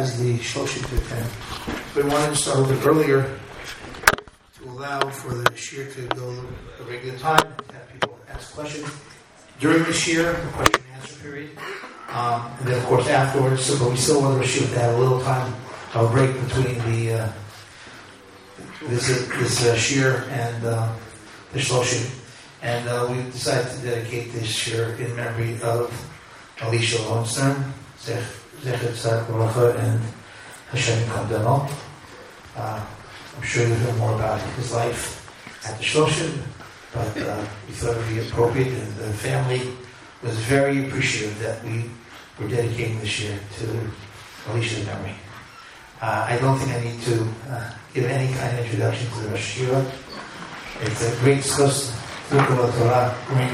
has the shloshim to attend. We wanted to start a little bit earlier to allow for the shir to go a regular time and have people ask questions during the shir, the question and answer period, and then of course afterwards. So, but we still want the shir to have a little time, a break between the this shir and the shloshim. And we decided to dedicate this shir in memory of Elisha Lowenstern, Zecher Tzaddik Barucha, and Hashem Yikam Damo. I'm sure you'll hear more about his life at the shloshim, but we thought it would be appropriate, and the family was very appreciative that we were dedicating this year to Elisha's memory. I don't think I need to give any kind of introduction to the Rosh Hashiva. It's a great discussion. Torah,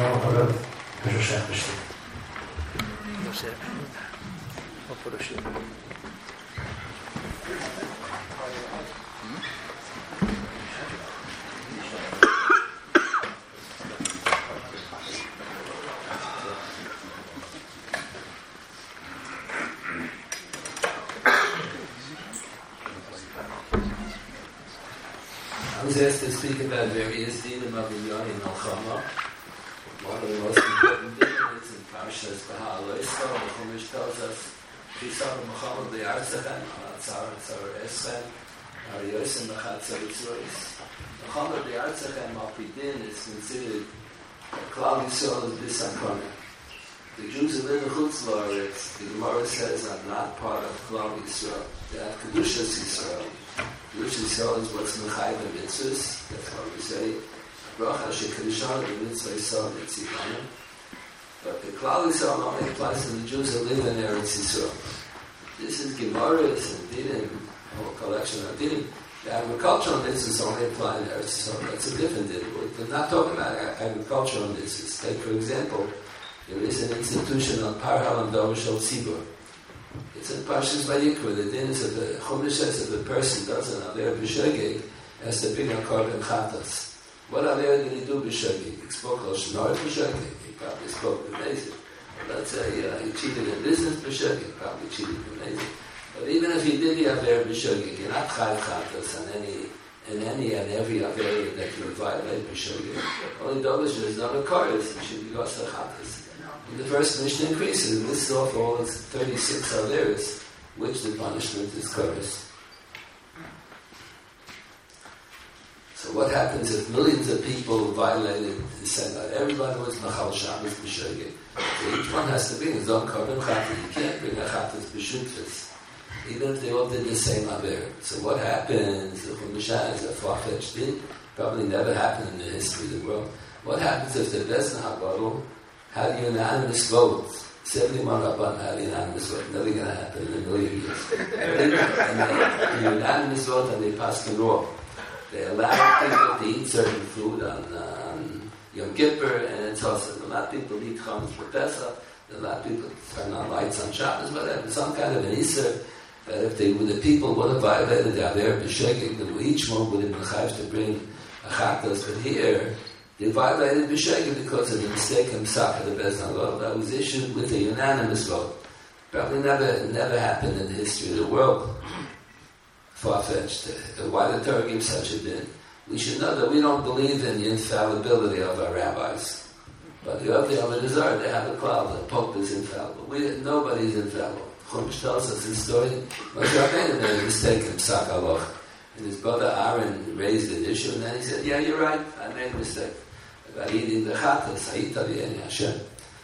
I was asked to speak about various dinim of Inyan in Al-Chama. One of the most important dinim is in Parshas Baha'aloischa. The Chumash tells us, Chisar Muhammad Le'arzachem, Atzar Eschem, Ariyosem Mechatzar Yisrois. Muhammad Le'arzachem, Al-Pidin, is considered Klal Yisrael as Bisankona. The Jews who live in Chutz La'aretz, the Gemara says, are not part of Klal Yisrael. They have Kedushas Yisrael. Which is what's Mechayv and Mitzvahs. That's how we say. Bracha Shekadishah, the Mitzvah Yisrael, Mitzvah. But the Klal Yisrael only applies to the Jews who live in Eretz Yisrael. This is Gemaras and Dinim, a whole collection of Dinim. The agricultural mitzvahs only apply in Eretz Yisrael. That's a different Dinim. We're not talking about agricultural mitzvahs. Take, for example, there is an institution on Parhal and Dovashal Tzibur. It's in Parshas Vayikra. The din is that the Chumash says that the person does an Aver B'Shogeg has to bring a korban chatas. What Aver did he do B'Shogeg? He spoke Al Shnor B'Shogeg. He probably spoke B'Nezir. Let's say he cheated in business B'Shogeg. He probably cheated B'Nezir. But even if he did the Aver B'Shogeg, you're not Chayv chatas on any and every Aver that you violate B'Shogeg. Only those who is not a chorus, it should be Gosta chatas. The first Mishnah increases and lists off all its 36 Averos, which the punishment is chorus. So what happens if millions of people violated the Senat? Everybody was Machal Shabbos B'Shogeg. So each one has to bring his own korban chatas. You can't bring a chatas B'Shutfis, even if they all did the same Aver. So what happens if a Mishah is a far-fetched din? Probably never happened in the history of the world. What happens if the Bezdin HaGadol had a unanimous vote? 71 Rabban had a unanimous vote. Never going to happen in a million years. And the unanimous vote, and they passed the law. They allowed people to eat certain food on Yom Kippur, and it's also a lot of people eat chametz for Pesach. A lot of people turn on lights on Shabbos, whatever. Some kind of an Isser that if the people would have violated the Aver B'Shogeg, then each one would have been chayv to bring a chatas. But here, they violated B'Shogeg because of the mistaken psak of the Bezdin HaGadol that was issued with a unanimous vote. Probably never happened in the history of the world. Far-fetched. Why the Torah gives such a din? We should know that we don't believe in the infallibility of our rabbis. But the other Avodah they have a cloud. The Pope is infallible. Nobody is infallible. Chumash tells us this story. Moshe Rabbeinu made a mistaken psak halacha. And his brother Aaron raised an issue, and then he said, yeah, you're right, I made a mistake. About eating the chatas, ha'ita v'yeni Hashem.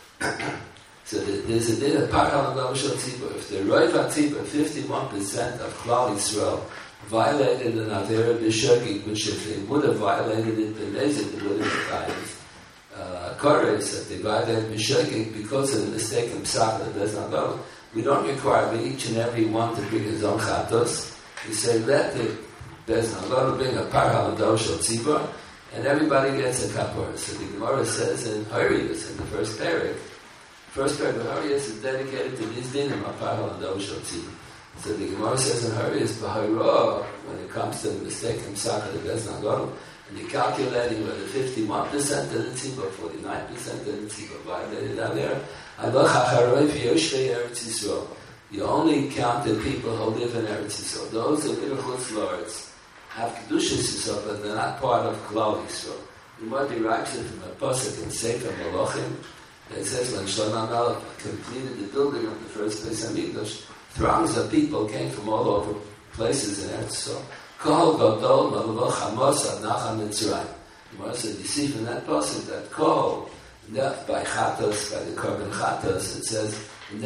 So there's a din of Parhal and Dovashal Tzibur. If the Roiv HaTzibur, 51% of Klal Yisrael, violated an Aver B'Shogeg, which if they would have violated it, they would have died. Kores, that they violated B'Shogeg because of the mistaken psak of the Bezdin HaGadol. We don't require each and every one to bring his own chatos. We say, let the Bezdin HaGadol bring a Parhal and Dovashal Tzibur, and everybody gets a kapor. So the Gemara says in Harius, in the first parak of Harius is dedicated to this dinim of Parhal and Dovashal Tzibur. So the Gemara says in Harius, B'Hayra, when it comes to the mistaken psak of the Bezdin HaGadol, and you're calculating whether 51% of the tzibur, 49% of the tzibur violated out there, You only count the people who live in Eretz Yisrael. Those who live in Chutz La'aretz have Kedushas Yisrael, but they're not part of Klal Yisrael. You might be right from a pasuk in Sefer Malachim that says when Shlomo HaMelech completed the building of the first Beis Hamikdash, throngs of people came from all over places in Eretz Yisrael. Kol Gadol Malach Amos Adnacham Mitzrayim. The Gemara said, you see from that pasuk that Kol, that by Chatos, by the Korban Chatos, it says, if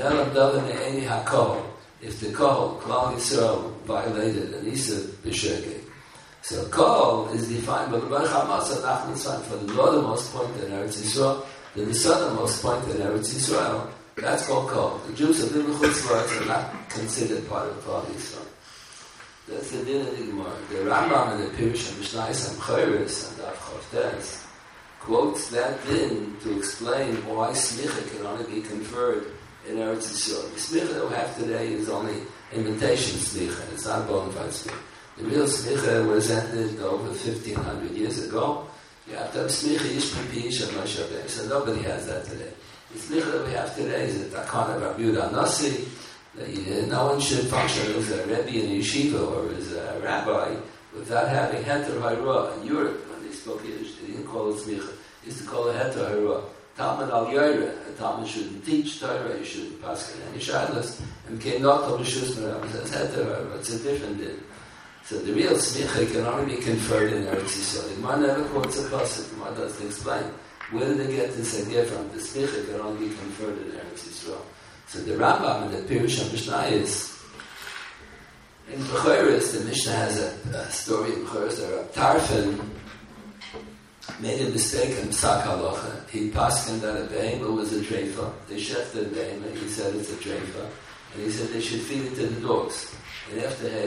the Kol, Klal Yisrael, violated an Isa B'Shegeg. So Kol is defined by the Baruch HaMasad Nach Mitzrayim for the northernmost point in Eretz Yisrael, then the southernmost point in Eretz Yisrael. That's called Kol. The Jews who live in Chutz La'aretz are not considered part of Klal Yisrael. That's the din of the Gemara. The Rambam in the Pirush HaMishnayos HaMchoros and Daf Chavtes quotes that din to explain why smicha can only be conferred in Eretz Yisrael. The smicha that we have today is only imitation smicha. It's not bona fide smicha. The real smicha was ended over 1,500 years ago. You have to have smicha yishma piyish and Moshe Rabbeinu. So nobody has that today. The smicha that we have today is the takana of Rabbi Yehuda Nasi. No one should function as a rebbe in a yeshiva or as a rabbi without having heter ha'irah. In Europe, when they spoke Yiddish, they didn't call it smicha. They used to call it heter ha'irah. Talmud al Yoreh. A Talmud shouldn't teach Torah, you shouldn't pass any shadlas. And came not to Rishus Merab. That's heter ha'irah. It's a different din. So the real smicha can only be conferred in Eretz Yisrael. The Gemara never quotes a pasuk. The Gemara doesn't explain. Where did they get this idea from? The smicha can only be conferred in Eretz Yisrael. So the Rambam in the Pirush HaMishnayos, in Bechoros, the Mishnah has a story in Bechoros that Rav Tarfon made a mistake in Psak Halacha. He paskened that a behemah was a treifa. They shechted a behemah, he said it's a treifa. And he said they should feed it to the dogs. And after they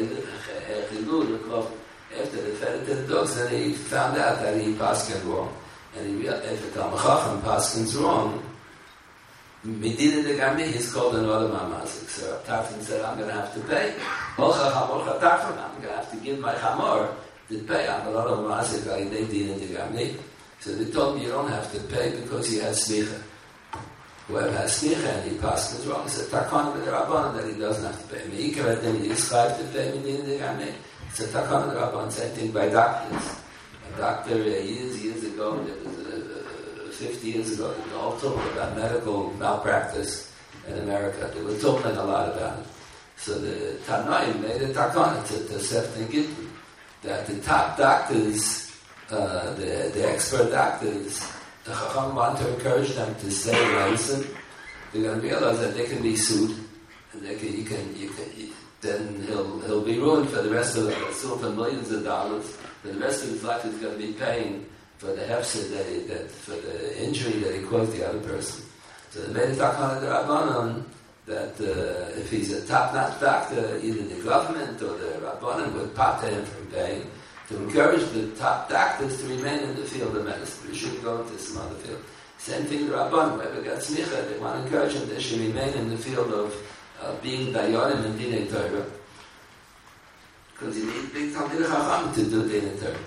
fed it to the dogs, then he found out that he paskened wrong. And he realized if a Talmid Chacham paskens wrong, Medina de Gami, he's called another mamazik. So Tarfon said, I'm going to have to pay. I'm going to have to give my chamor to pay. I'm another mamazik, Medina de Gami. So they told me you don't have to pay because he has smicha. Whoever has smicha and he passes wrong, he said, Takana b'derabbanan, that he doesn't have to pay. Meikar then he is to pay Medina de Gami. So Takana b'derabbanan, same thing by doctors. A doctor years ago, there was 50 years ago, they all talked about medical malpractice in America. They were talking a lot about it. So the Tanaim made a takana to Sefton Gittin, that the top doctors, the expert doctors, the Chacham want to encourage them to stay medicine. They're going to realize that they can be sued, and then he'll be ruined for the rest of the life. Still for millions of dollars. For the rest of his life, he's going to be paying for the hefsed for the injury that he caused the other person. So they made a takana d'Rabbanan that if he's a top-notch doctor, either the government or the Rabbanan would pater him from paying, to encourage the top doctors to remain in the field of medicine. They shouldn't go into some other field. Same thing the Rabbanan, whoever got smicha, they want to encourage them, they should remain in the field of being dayanim and dinei Torah. Because you need big Talmid Chacham to do dinei Torah.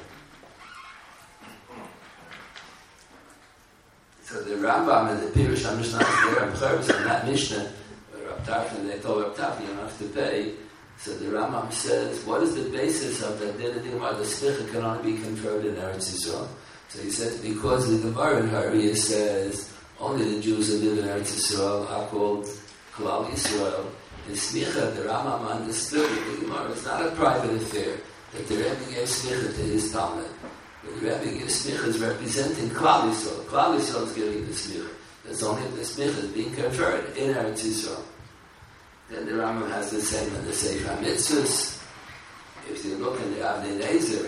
So the Rambam and the Pirush HaMishnayos, there are Bechoros in that Mishnah, where Rav Tarfon, they told Rav Tarfon, you don't have to pay. So the Rambam says, what is the basis of that din? The smicha can only be conferred in Eretz Yisrael. So he says, because the Gemara in Hariya says, only the Jews who live in Eretz Yisrael are called Klal Yisrael. And smicha, the Rambam understood that the Gemara is not a private affair, that the Rebbe gave smicha to his Talmud. The Rebbe gives smicha is representing Klal Yisrael. Klal Yisrael is giving the smicha. That's only if the smicha is being conferred in Eretz Yisrael. Then the Rambam has the same in the Sefer HaMitzvos. If you look in the Avnei Nezer,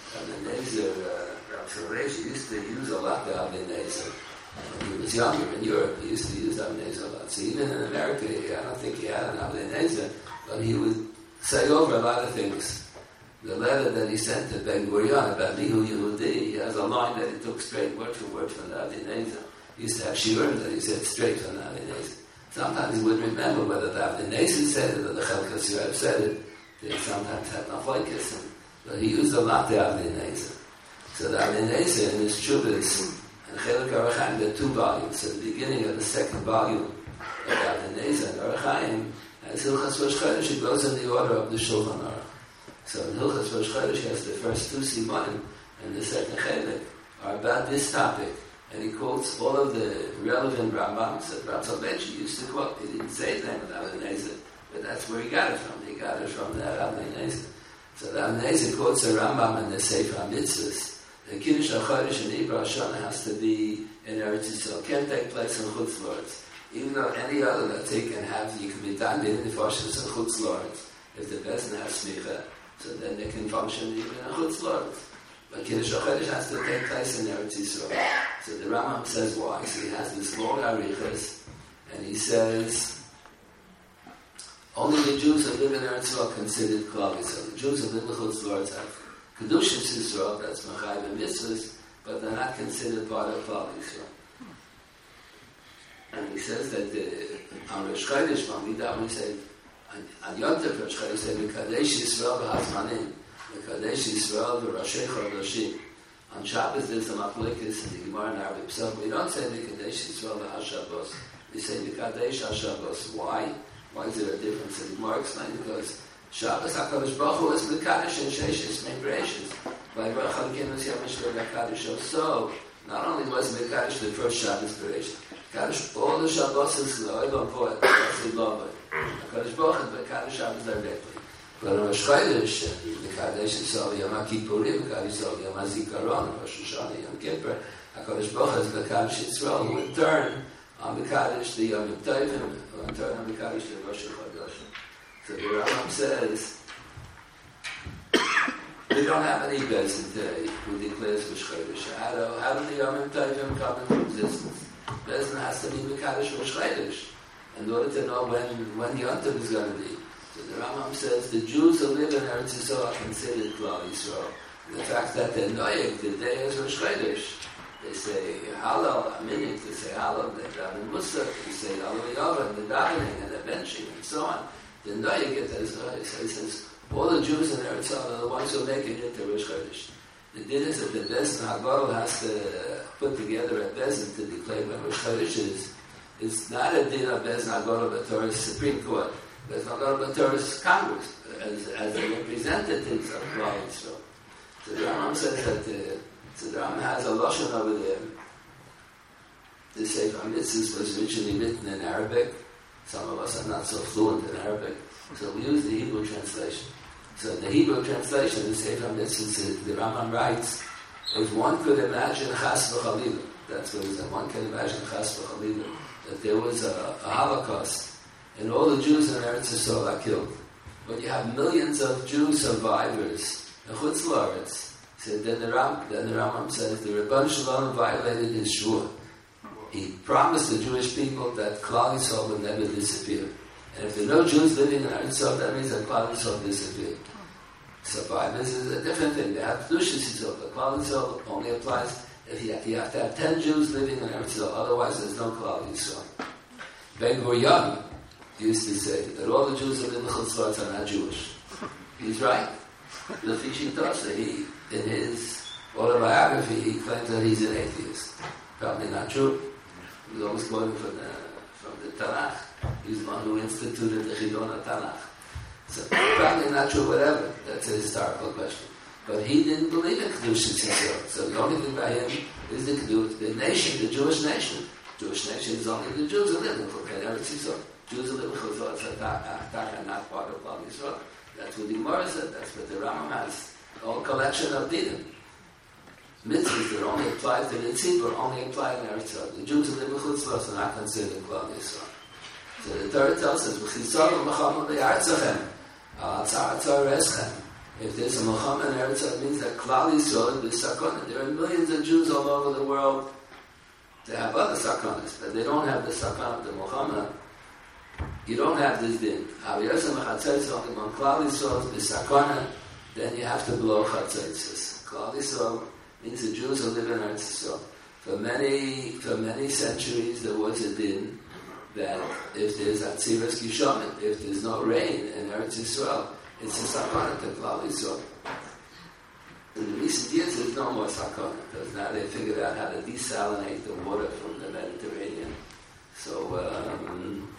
Rav Sorosh used to use a lot the Avnei Nezer. When he was younger in Europe, he used to use Avnei Nezer a lot. So even in America, I don't think he had an Avnei Nezer, but he would say over a lot of things. The letter that he sent to Ben Gurion about Mihu Yehudi, he has a line that he took straight word for word from the Avnei Nezer. He used to have shiurim that he said straight from the Avnei Nezer. Sometimes he would remember whether the Avnei Nezer said it or the Chelkas Yoav said it. They sometimes had machlokes, but he used a lot the Avnei Nezer. So the Avnei Nezer in his Chuvas and Chelek Orach Chaim, there are 2 volumes. So the beginning of the second volume of Avnei Nezer and Orach Chaim has As Hilchas Rosh Chodesh, it goes in the order of the Shulchan Aruch. So in Hilchas Rosh Chodesh, he has the first two simanim and the second chelik are about this topic. And he quotes all of the relevant Rambams that Rav Soloveitchik used to quote. He didn't say his name of Avnei Nezer, but that's where he got it from. He got it from that Avnei Nezer. So the Avnei Nezer quotes the Rambam in the Sefer HaMitzvos. The Kiddush HaChodesh in Ibra Hashanah has to be in Eretz Yisrael. Can't take place in Chutz La'aretz. Even though any other that they can have, you can be done in the Fashas of Chutz La'aretz. If the Bezdin has smicha, so then they can function even in Chutz La'aretz. But Kiddush HaChodesh has to take place in Eretz Yisrael. So the Rambam says why. So he has this long arichas, and he says only the Jews who live in Eretz Yisrael are considered Klal Yisrael. The Jews who live in Chutz La'aretz have Kedushas Yisrael, that's Machai and Mitzvahs, but they're not considered part of Klal Yisrael. And he says that on Rosh Chodesh, when we say on Yom Tov Rosh Chodesh, say Mekadesh Yisrael v'Hazmanim, Mekadesh Yisrael v'Roshei Chodashim. On Shabbos, there's the Machlokes in the Gemara in Arabic. So we don't say Mekadesh Yisrael v'Hashabbos. We say Mekadesh Hashabbos. Why? Why is there a difference? And the Gemara explained because Shabbos HaKadosh Baruch Hu is Mekadesh and Sheishes Meibreishis. By Baruch HaKim is Yom Shver HaKadosh. So not only was Mekadesh the first Shabbos Bereshit, Kadosh all the Shabbos is L'Olam Poet. That's the Lomba. HaKadosh Baruch Hu is Mekadesh Shabbos directly. But on Rosh Chodesh, Mekadesh Yisrael Yom HaKippurim, Mekadesh Yisrael Yom HaZikaron, Rosh Hashanah Yom Kippur, HaKadosh Baruch Hu is Mekadesh Yisrael, who in turn on Mekadesh the Yom Tovim, who in turn on Mekadesh the Rosh Chodesh. So the Rambam says, we don't have any Bezdin today who declares Rosh Chodesh. How do the Yom Tovim come into existence? Bezdin has to be Mekadesh Rosh Chodesh in order to know when Yom Tov is going to be. So the Rambam says the Jews who live in Eretz Yisrael are considered Klal Yisrael. The fact that they're Noyek, the day is Rosh Chodesh. They say Hallel, Aminik, they say Hallel, they daven Musaf, they say Hallel Yovan, the davening and the benching and so on. The Noyek get that is Noyek. So he says all the Jews in Eretz Yisrael are the ones who make it into Rosh Chodesh. The din is that the Bezdin HaGadol has to put together a Bezdin to declare when Rosh Chodesh is. It's not a din of Bezdin HaGadol of Torah's Supreme Court. Bezdin HaGadol of Torah's Congress as the representatives of Klal Yisrael. So the Rambam says that the Rambam has a lashon over there. The Sefer HaMitzvos was originally written in Arabic. Some of us are not so fluent in Arabic, so we use the Hebrew translation. So in the Hebrew translation, the Sefer HaMitzvos, the Rambam writes, if one could imagine Chas v'Chalila, that's what it is, one can imagine Chas v'Chalila, that there was a Holocaust, and all the Jews in Eretz Yisrael are killed. But you have millions of Jew survivors in Chutz La'aretz. So then the Rambam says the Rebbeinu Shalom violated his shvua. He promised the Jewish people that Klal Yisrael would never disappear. And if there are no Jews living in Eretz Yisrael, that means that Klal Yisrael disappeared. Survivors is a different thing. They have Kedushas Yisrael. The Klal Yisrael only applies if you have to have 10 Jews living in Eretz Yisrael. Otherwise, there's no Klal Yisrael. Ben Gurion used to say that all the Jews who live in Chutz La'aretz are not Jewish. He's right. The Fishi Tosa, in his autobiography, he claims that he's an atheist. Probably not true. He was always quoting from the Tanakh. He's the one who instituted the Chidon Tanakh. So probably not true, whatever. That's a historical question. But he didn't believe in Kedushas Yisrael. So the only thing by him is the nation, the Jewish nation. Jewish nation is only the Jews who live in Eretz Yisrael. Jews who live in Chutz La'aretz are not part of Klal Yisrael. That's what the Gemara said. That's what the Rambam has. A whole collection of dinim. Mitzvahs that only apply to the tzibur only apply in Eretz Yisrael. The Jews who live in Chutz La'aretz are not considered Klal Yisrael. So the Torah tells us, if there's a Muhammad in Eretz Yisrael, it means that Klal Yisrael is sakana. There are millions of Jews all over the world. They have other sakanas, but they don't have the sakana of the Muhammad. You don't have this din. When Klal Yisrael is sakana, then you have to blow chatzaitzes. Klal Yisrael means the Jews who live in Eretz Yisrael. For many centuries, there was a din that if there's Atziras Kishomet, if there's no rain in Eretz Yisrael, it's a sakana to Klal Yisrael. In the recent years, there's no more sakana, because now they figured out how to desalinate the water from the Mediterranean. So around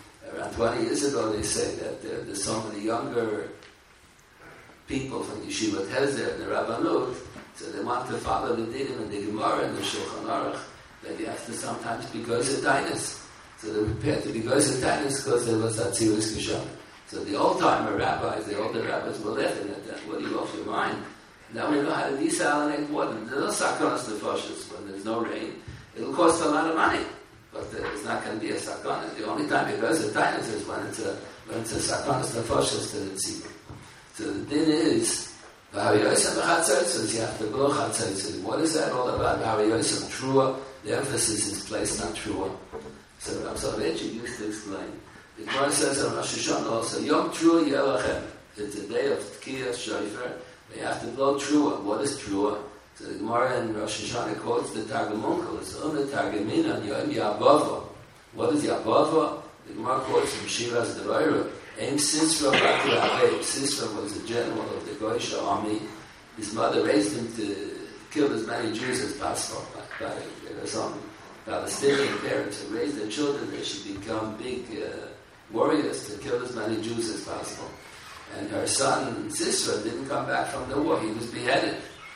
around 20 years ago, they say that there's so many younger people from Yeshivat Hezer and the Rabbanut, so they want to follow the Dinim and the Gemara and the Shulchan Aruch, that you have to sometimes be Gozer Tainis. So they were prepared to be Gozer Tainis because there was that serious Kishon. So the old-timer rabbis, the older rabbis were laughing at that. What are you off your mind? Now we know how to desalinate water. There's no sakonas nefashos when there's no rain. It'll cost a lot of money, but there's not going to be a sakona. The only time it goes to Tainis is when it's a sakonas nefashos to the tzibur. So the din is, you have to blow chatzaitzim. What is that all about? Trua, the emphasis is placed on trua. So Rav Soloveitchik used to explain. The Gemara says on Rosh Hashanah also, Yom Trua Yelachem. It's a day of Tkiyah Shofar. They have to blow trua. What is trua? So the Gemara in Rosh Hashanah quotes the Targum Onkel. It's Targumina Yom Yabava. What is Yabava? The Gemara quotes from Shiraz Devaira. Aim Sisra Bati Abev. Sisra was the general of the Goyisha army. His mother raised him to kill as many Jews as possible. Some Palestinian parents who raised their children, they should become big warriors to kill as many Jews as possible. And her son Sisra didn't come back from the war. He was beheaded.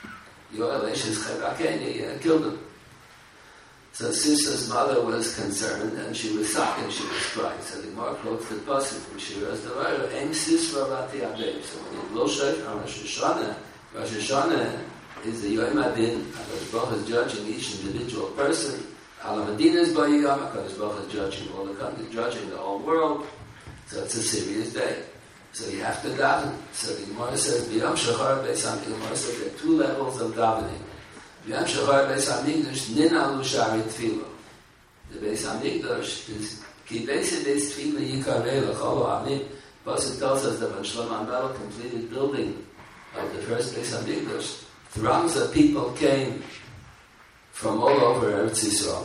Yoel killed him. So Sisra's mother was concerned, and she was sobbing, she was crying. So the Gemara quotes the pasuk from Shiraz Devaira, Aim Sisra Bati Abev. So when you blow shofar on Rosh Hashanah is the Yom Adin. HaKadosh Baruch is judging each individual person. Al Madina is Bayiyam. HaKadosh Baruch is judging all the countries, judging the whole world. So it's a serious day. So you have to daven. So the Gemara says, B'yam Shachar Beis Hamikdash. The Gemara says there are two levels of davening. B'yam Shachar Beis Hamikdash Nin Alu Shari Tefillah. The Beis Hamikdash is Ki Beis Beis Tefillah Yikarei L'Chol Ha'amim. Pasuk tells us that when Shlomo HaMelech completed building of the first Beis Hamikdash, throngs of people came from all over Eretz Yisrael.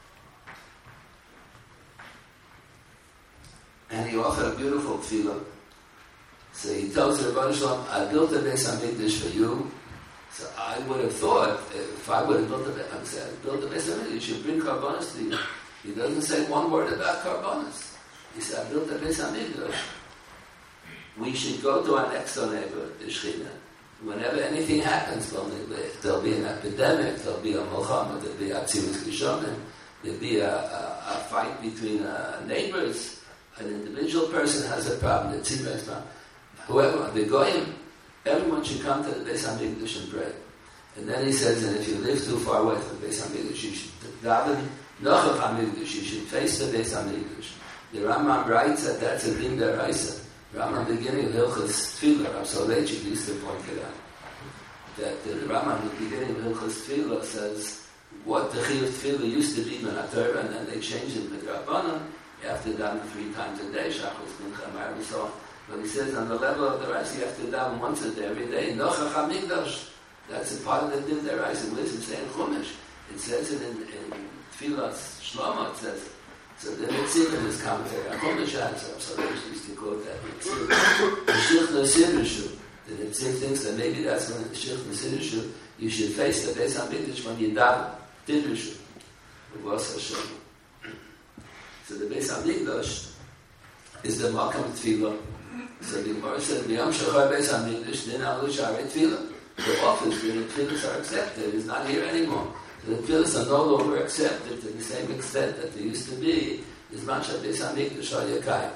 And he offered a beautiful tefillah. So he tells the Rebbeinu Shalom, I built a Beis Hamikdash for you. So I would have thought, if I would have built a Beis Hamikdash, you should bring karbanos to you. He doesn't say one word about karbanos. He said, I built a Beis Hamikdash. We should go to our next door neighbor, the Shechina. Whenever anything happens, there'll be an epidemic, there'll be a milchama, there'll be a tzivus kishonim, there'll be a fight between neighbors. An individual person has a problem, the tzivus problem. Whoever, the goyim, everyone should come to the Beis Hamikdash and pray. And then he says, and if you live too far away from the Beis Hamikdash, you should daven nochav Hamikdash, you should face the Beis Hamikdash. The Rambam writes that that's a din deraisa. Rambam beginning of Hilchos Tefillah, Rav Soloveitchik used to point it out. That the Rambam beginning of Hilchos Tefillah says what the Chiyuv Tefillah used to be in HaTorah, and then they changed it with Rabbanan. You have to daven 3 times a day, Shachos, Mincha, Ma'ariv, and so on. But he says on the level of the Rice, you have to daven once a day, every day. Nochach HaMikdash. That's a part of the Din the Rice. And listen, say in Chumash. It says it in Tefillah Shlomo, it says. So the Netziv in his commentary on Chumash answer, so they used to quote that Netziv. The Shich Nesirishu. The Netziv thinks that maybe that's when the Shich Nesirishu, you should face the Beis HaMikdash when you daven. Tidrishu. It was Hashem. So the Beis HaMikdash is the Makam Tefillah. So the Gemara says, B'yam Shachar Beis HaMikdash Din Alu Shari Tefillah. The office where the tefillahs are accepted is not here anymore. The tefillahs are no longer accepted to the same extent that they used to be. Is Masha Beis HaMikdash Al Yakayim.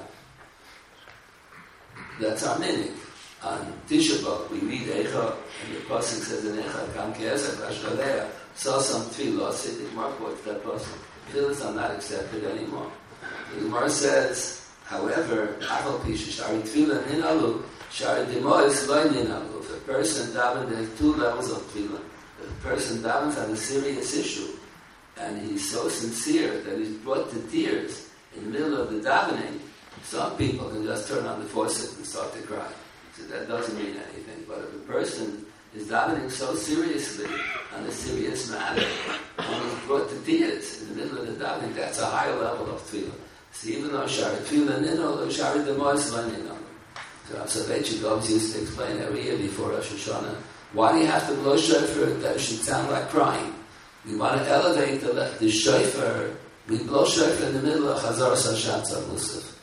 That's our meaning. On Tisha B'Av, we read Eicha, and the pasuk says in Eicha, Kam Ki'esach V'Ashgalea, saw some tefillah, said the Gemara quotes that pasuk. Tefillahs are not accepted anymore. The Gemara says, however, Achal Pisha Shari Tefillah Nin Alu, Shari Demois Lo Nin Alu. If a person davens, there's 2 levels of tefillah. If a person davens on a serious issue, and he's so sincere that he's brought to tears in the middle of the davening, some people can just turn on the faucet and start to cry. So that doesn't mean anything. But if a person is davening so seriously on a serious matter, and he's brought to tears in the middle of the davening, that's a higher level of tefillah. So even though Shari Tefillah Nino, Shari Demois Nino. So Rav Soloveitchik always used to explain every year before Rosh Hashanah, why do you have to blow shofar that it should sound like crying? We want to elevate the shofar. We blow shofar in the middle of Chazar Sashat Musaf.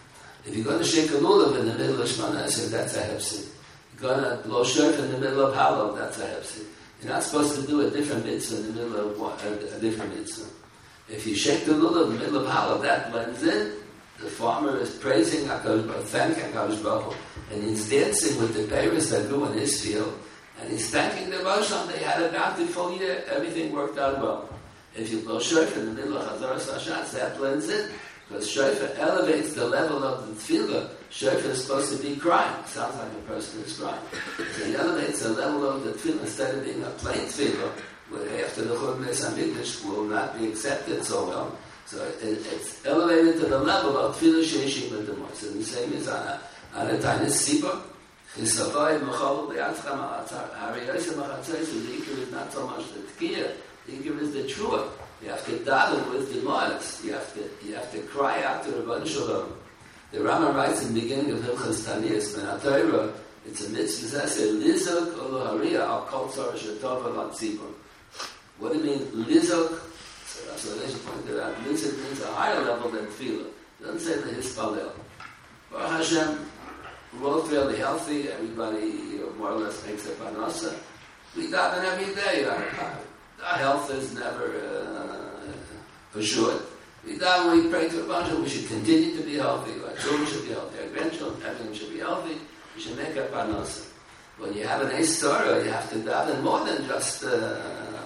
If you're going to shake a lulav in the middle of Shemana Esrei, that's a hefsid. You're going to blow shofar in the middle of Halav, that's a hefsid. You're not supposed to do a different mitzvah in the middle of a different mitzvah. If you shake the lulav in the middle of Halav, that blends in. The farmer is praising HaKadosh Baruch Hu, thanking HaKadosh Baruch Hu, and he's dancing with the peiros that grew in his field, and he's thanking the Rosh Hashanah. They had a bountiful year, everything worked out well. If you blow shofar in the middle of Chazaras Hashatz, that blends in. Because shofar elevates the level of the tefillah. Shofar is supposed to be crying. Sounds like a person is crying. So he elevates the level of the tefillah instead of being a plain tefillah, where after the Churban Beis HaMikdash will not be accepted so well. So it's elevated to the level of tefillah sheishim b'demor. So the same is on a tiny sipa. Chisavai mechol b'yatchem ha'atzar. Hariyosem ha'chatzos, the ikar is not so much the tkiyah. The ikar is the truah. You have to daven with the noise. You have to cry out to Rabban Shalom. The Rama writes in the beginning of Hilchas Taniyas, Ben HaTorah, it's a mitzvah that says, Lizok olo hariya al kol tzara shetova l'tzibur. What do you mean, Lizok? So that's what Elisha pointed out. Lizok means a higher level than tefillah. It doesn't say the Hispalel. Baruch Hashem, we're all fairly healthy. Everybody more or less makes a parnasa. We daven every day. Our health is never for sure. We pray to Rabban, we should continue to be healthy. Our children should be healthy. Our grandchildren, everyone should be healthy. We should make a parnasa. When you have an Eis Torah, you have to daven more than just a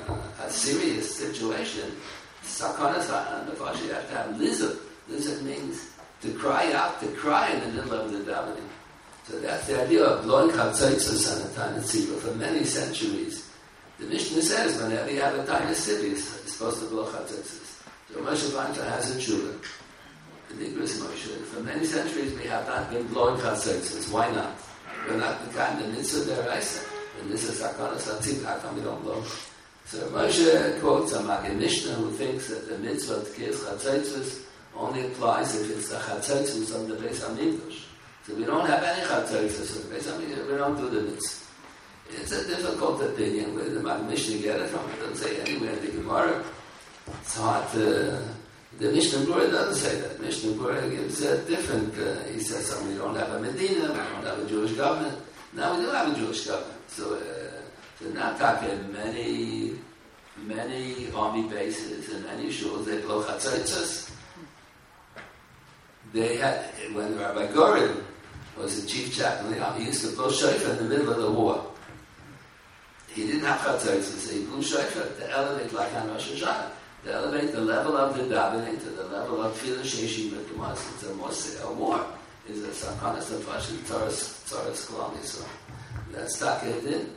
serious situation. Sakanas ha'anafah, you have to have lizard. Lizard means to cry out, to cry in the middle of the davening. So that's the idea of blowing chatzotzos on a tiny tzibur for many centuries. The Mishnah says whenever you have a tiny city, it's supposed to blow chatzotzos. So Moshe Feinstein has a tshuva. The Nigris Moshe. For many centuries we have not been blowing chatzotzos. Why not? We're not the kind of mitzvah deraisa. And this is Sakanas HaTzibur. How come we don't blow? So Moshe quotes a Maggid Mishnah who thinks that the mitzvah of Tkiyas chatzotzos only applies if it's the chatzotzos of the Beis HaMikdash. So we don't have any chatzotzos of the Beis HaMikdash. We don't do the mitzvah. It's a difficult opinion where the Maggid Mishnah get it from. It doesn't say anywhere in the Gemara. It's hard to... The Mishnah Berurah doesn't say that. Mishnah Berurah gives a different... he says, we don't have a Medina, we don't have a Jewish government. Now we do have a Jewish government. So now talking many army bases and many shuls, they blow chatzotzos. They had... When Rabbi Gorin was the chief chaplain, he used to blow shofar in the middle of the war. He didn't have chatzotzos, so he blew shofar to elevate like on Rosh Hashanah. To elevate the level of the davening to the level of tefillah sheishim b'tumas. It's a moshe, a war. It's a sakanas nefashim tzaras kolam Yisrael. That's taket in.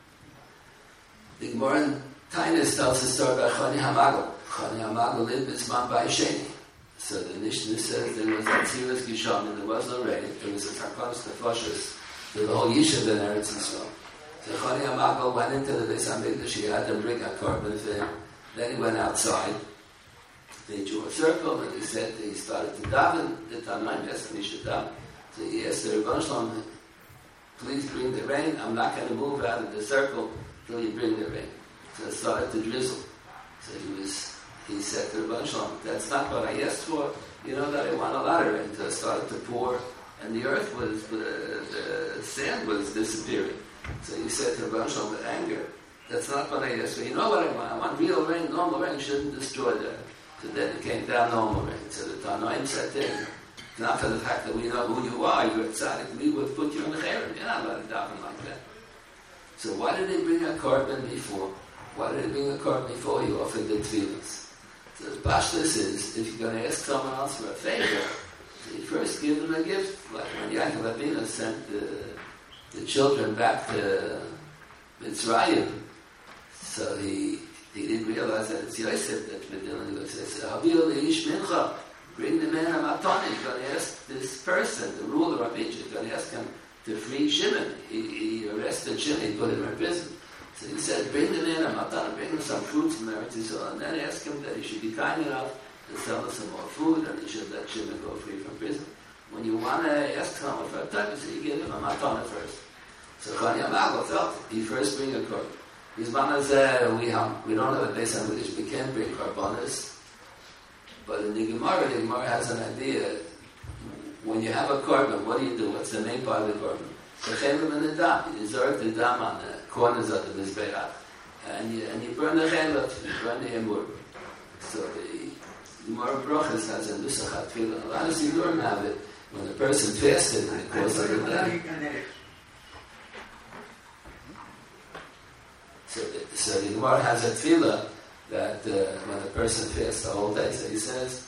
The Gemara in Tainus tells the story about Choni HaMagel. Choni HaMagel lived Bisman Ba'isheni. So the Mishnah says there was a Tziras Gishon and there was no rain. There was a sakanas nefashis to the whole Yishuv in Eretz Yisrael. So Choni HaMagel went into the Beis HaMikdash. He had to bring a korban for him. Then he went outside. They drew a circle, and he said he started to daven. The Tanaim asked him he should daven. So he asked the Rebbeinu Shalom, please bring the rain. I'm not going to move out of the circle till you bring the rain. So it started to drizzle. So he said to the Rebbeinu Shalom, that's not what I asked for. You know that I want a lot of rain. So it started to pour, and the earth was, the sand was disappearing. So he said to the Rebbeinu Shalom with anger, that's not what I asked for. You know what I want? I want real rain. Normal rain shouldn't destroy that. So then it came down normal rain. So the Tanoim said in, not for the fact that we know who you are, you're tzaddik, we would put you in the cherem. You're not allowed to daven like that. So why did he bring a korban before? Why did he bring a korban before he offered the tefillahs? So the pashtus is, if you're going to ask someone else for a favor, you first give them a gift. Like when Yaakov Avinu sent the children back to Mitzrayim, so he didn't realize that it's Yosef that's been dealing with this. Havil leish mincha, bring the man a matana. You're going to ask this person, the ruler of Egypt, you're going to ask him to free Shimon. He arrested Shimon, he put him in prison. So he said, bring the man a matana, bring him some fruits from Eretz Yisrael, and then ask him that he should be kind enough to sell us some more food, and he should let Shimon go free from prison. When you want to ask someone for a type, you give him a matana first. So Choni HaMagel felt he first bring a korban. His man said, we don't have a Beis HaMikdash, we can't bring korbanos. But in the Gemara has an idea. when you have a korban, what do? What's the main part of the korban? The chelim and the dam. You zerk the dam on the corners of the mizbeach, and you burn the chelim, you burn the emur. So the Gemara Brachas has a nusach tefillah. A lot of Sidurim have it when a person fasted in the course of the day. So the Gemara has a tefillah that when a person fasts the whole day, so he says,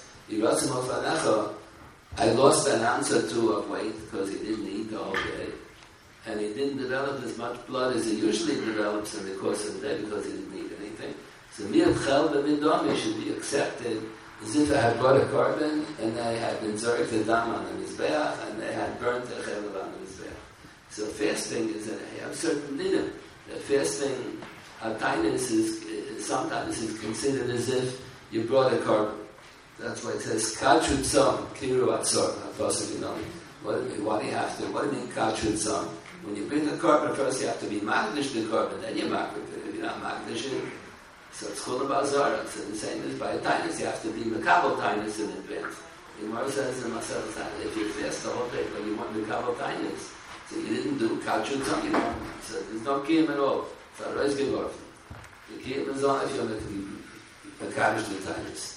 I lost an ounce or two of weight because he didn't eat the whole day, and he didn't develop as much blood as he usually develops in the course of the day because he didn't eat anything. So miyad chel b'midomi should be accepted as if I had brought a korban and they had been zorek the dam on the mizbeach and they had burnt the chelav on the mizbeach. So fasting is a certain dinim. The fasting, tainus is sometimes is considered as if you brought a korban. That's why it says kachut tzom kiru atzor. What do you have to? What do you mean kachut tzom? When you bring a korban, first you have to be magdish the korban, then you magdish it. If you're not magdish it, so it's chul b'azara. So the same as by a tainus, you have to be mekabel tainus in advance. The Gemara says in Masel Tzad, if you fast the whole day, but you want mekabel tainus, so you didn't do kachut tzom, you don't. So there's no kiyum at all. So always give off. The kiyum is on if you're mekabish the tainus.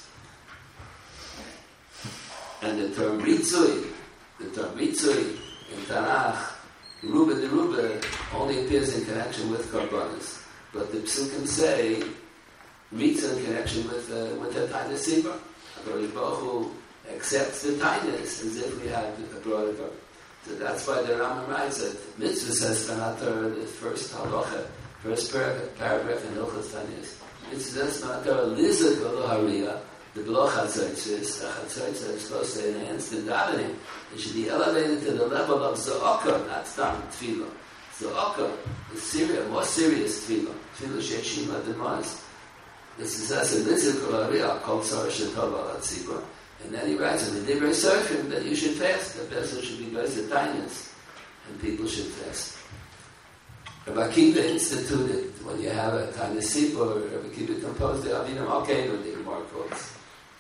And the term ritzui in Tanakh, Ruba de Ruba, only appears in connection with korbanos. But the psukim say ritzui in connection with the tainus sibur. HaKadosh Baruch Hu accepts the tainus as if we had brought a korban. So that's why the Rambam writes that mitzvah says Tanat the first halacha, first paragraph in Hilchos Tainus. Mitzvah says Tanat lizak v'lo hariyah. The below chatzaitzis, the chatzaitzis is supposed to enhance the davening. It should be elevated to the level of zo'okah, not stam tefillah. Zo'okah is serious, more serious tefillah. Tefillah she'eshima demas. This is as a lizik or ariyah called Sarah Shetova Latzibah. And then he writes in the Divrei Sofrim that you should fast. The person should be Beis Tainus, and people should fast. Rabbi Akiva instituted when you have a Tainus Sibur, Rabbi Akiva composed the Avinu Malkeinu, the Gemara quotes.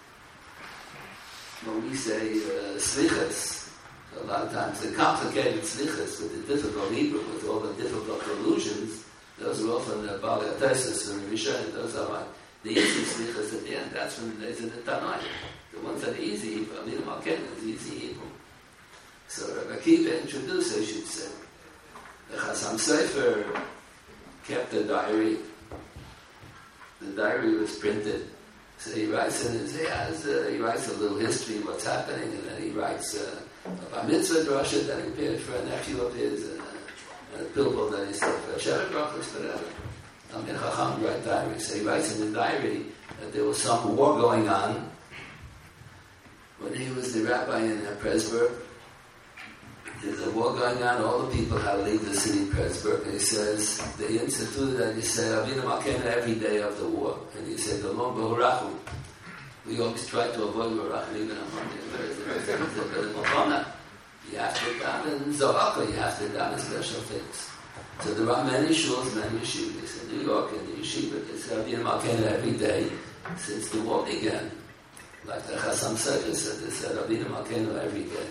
When we say slichas, a lot of times the complicated slichas with the difficult Hebrew, with all the difficult allusions, those are often the Bali Atesis and the Rishon, those are like the easy slichas at the end. That's from the days of the Tanai. The ones that are easy, Avinu Malkeinu is easy Hebrew. So Rabbi Akiva introduced, I should say. The Chasam Sofer kept a diary. The diary was printed. So he writes in his he writes a little history of what's happening, and then he writes a mitzvah drasha that he prepared for a nephew of his, and a pilpul that he said for a Shabbat brachos, whatever. Talmid Chacham write diary. So he writes in the diary that there was some war going on when he was the rabbi in Pressburg. There's a war going on, all the people had to leave the city of Pressburg, and he says, they instituted that he said, Avinu Malkeinu every day of the war. And he said, Alon B'Horachu. We always try to avoid B'Horachu, even on Monday. You have to daven Zohaka, you have to daven special things. So there are many shuls, many yeshivas. In New York, in the yeshiva, they said, Avinu Malkeinu every day since the war began. Like the Chasam Sofer said, they said, Avinu Malkeinu every day.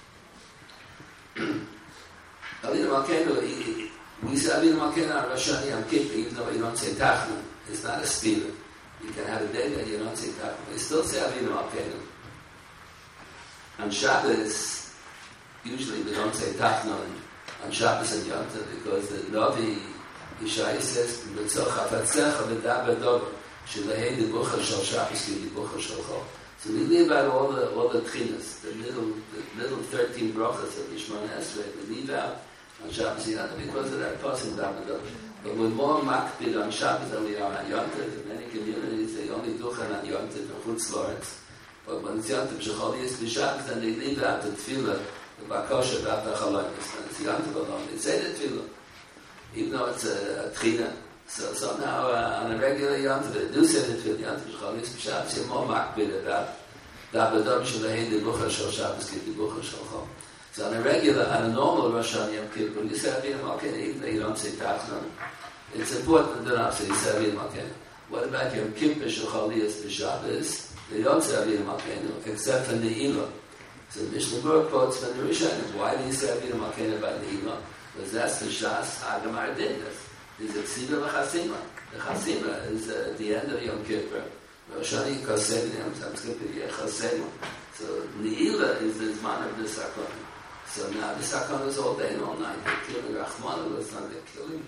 Avinu Malkeinu, we say Avinu Malkeinu on Rosh Hashanah Yom Kippur, even though you don't say Tachnu. It's not a stealer. You can have a day that you don't say Tachnu. You still say Avinu Malkeinu. On Shabbos, usually we don't say Tachnu on Shabbos and Yom Tov because the Navi Yeshaya says, "B'tzoch hafatzecha v'daber dover shelehei dibucha shel Shabbos v'dibucha shel Chol." So we leave out all the tchinas, the little 13 brachas of Yishmon Esrei. We leave out on Shabbos Yom because of that passing down the door. But we're more makpid on Shabbos than we are on Yom Tov. In many communities, they only do it on Yom Tov for Chutz La'aretz. But when it's Yom Tov Shechol Yis B'Shabbos, then they leave out the tefillah, the bakosha about the chalonis. When it's Yom Tov alone, they say the tefillah, even though it's a tchina. So somehow on a regular Yom Tov, they do say the tefillah, Yom Tov Shechol Yis B'Shabbos, you're more makpid about Dabadam Shalahei Dibucha Shel Shabbos Ki Dibucha Shel Chol. So on a normal Rosh Hashanah Yom Kippur, you say Avinu Malkeinu, even though you don't say Tachnon. It's important enough that you say Avinu Malkeinu. What about Yom Kippur Shel Chol Yis B'Shabbos? They don't say Avinu Malkeinu, except for Ne'ilah. So Mishnah Berurah quotes from the Rishonim. Why do you say Avinu Malkeinu by Ne'ilah? Because that's the Shas Hagamar Dindas. There's a Tzibah L'Chasima. The Chasima is at the end of Yom Kippur. Roshani Kosedim, I'm skipping here, Chasema. So Ne'ilah is the Zman of the Sakon. So now the Sakon is all day and all night. They're killing Rachmana, it's not they're killing.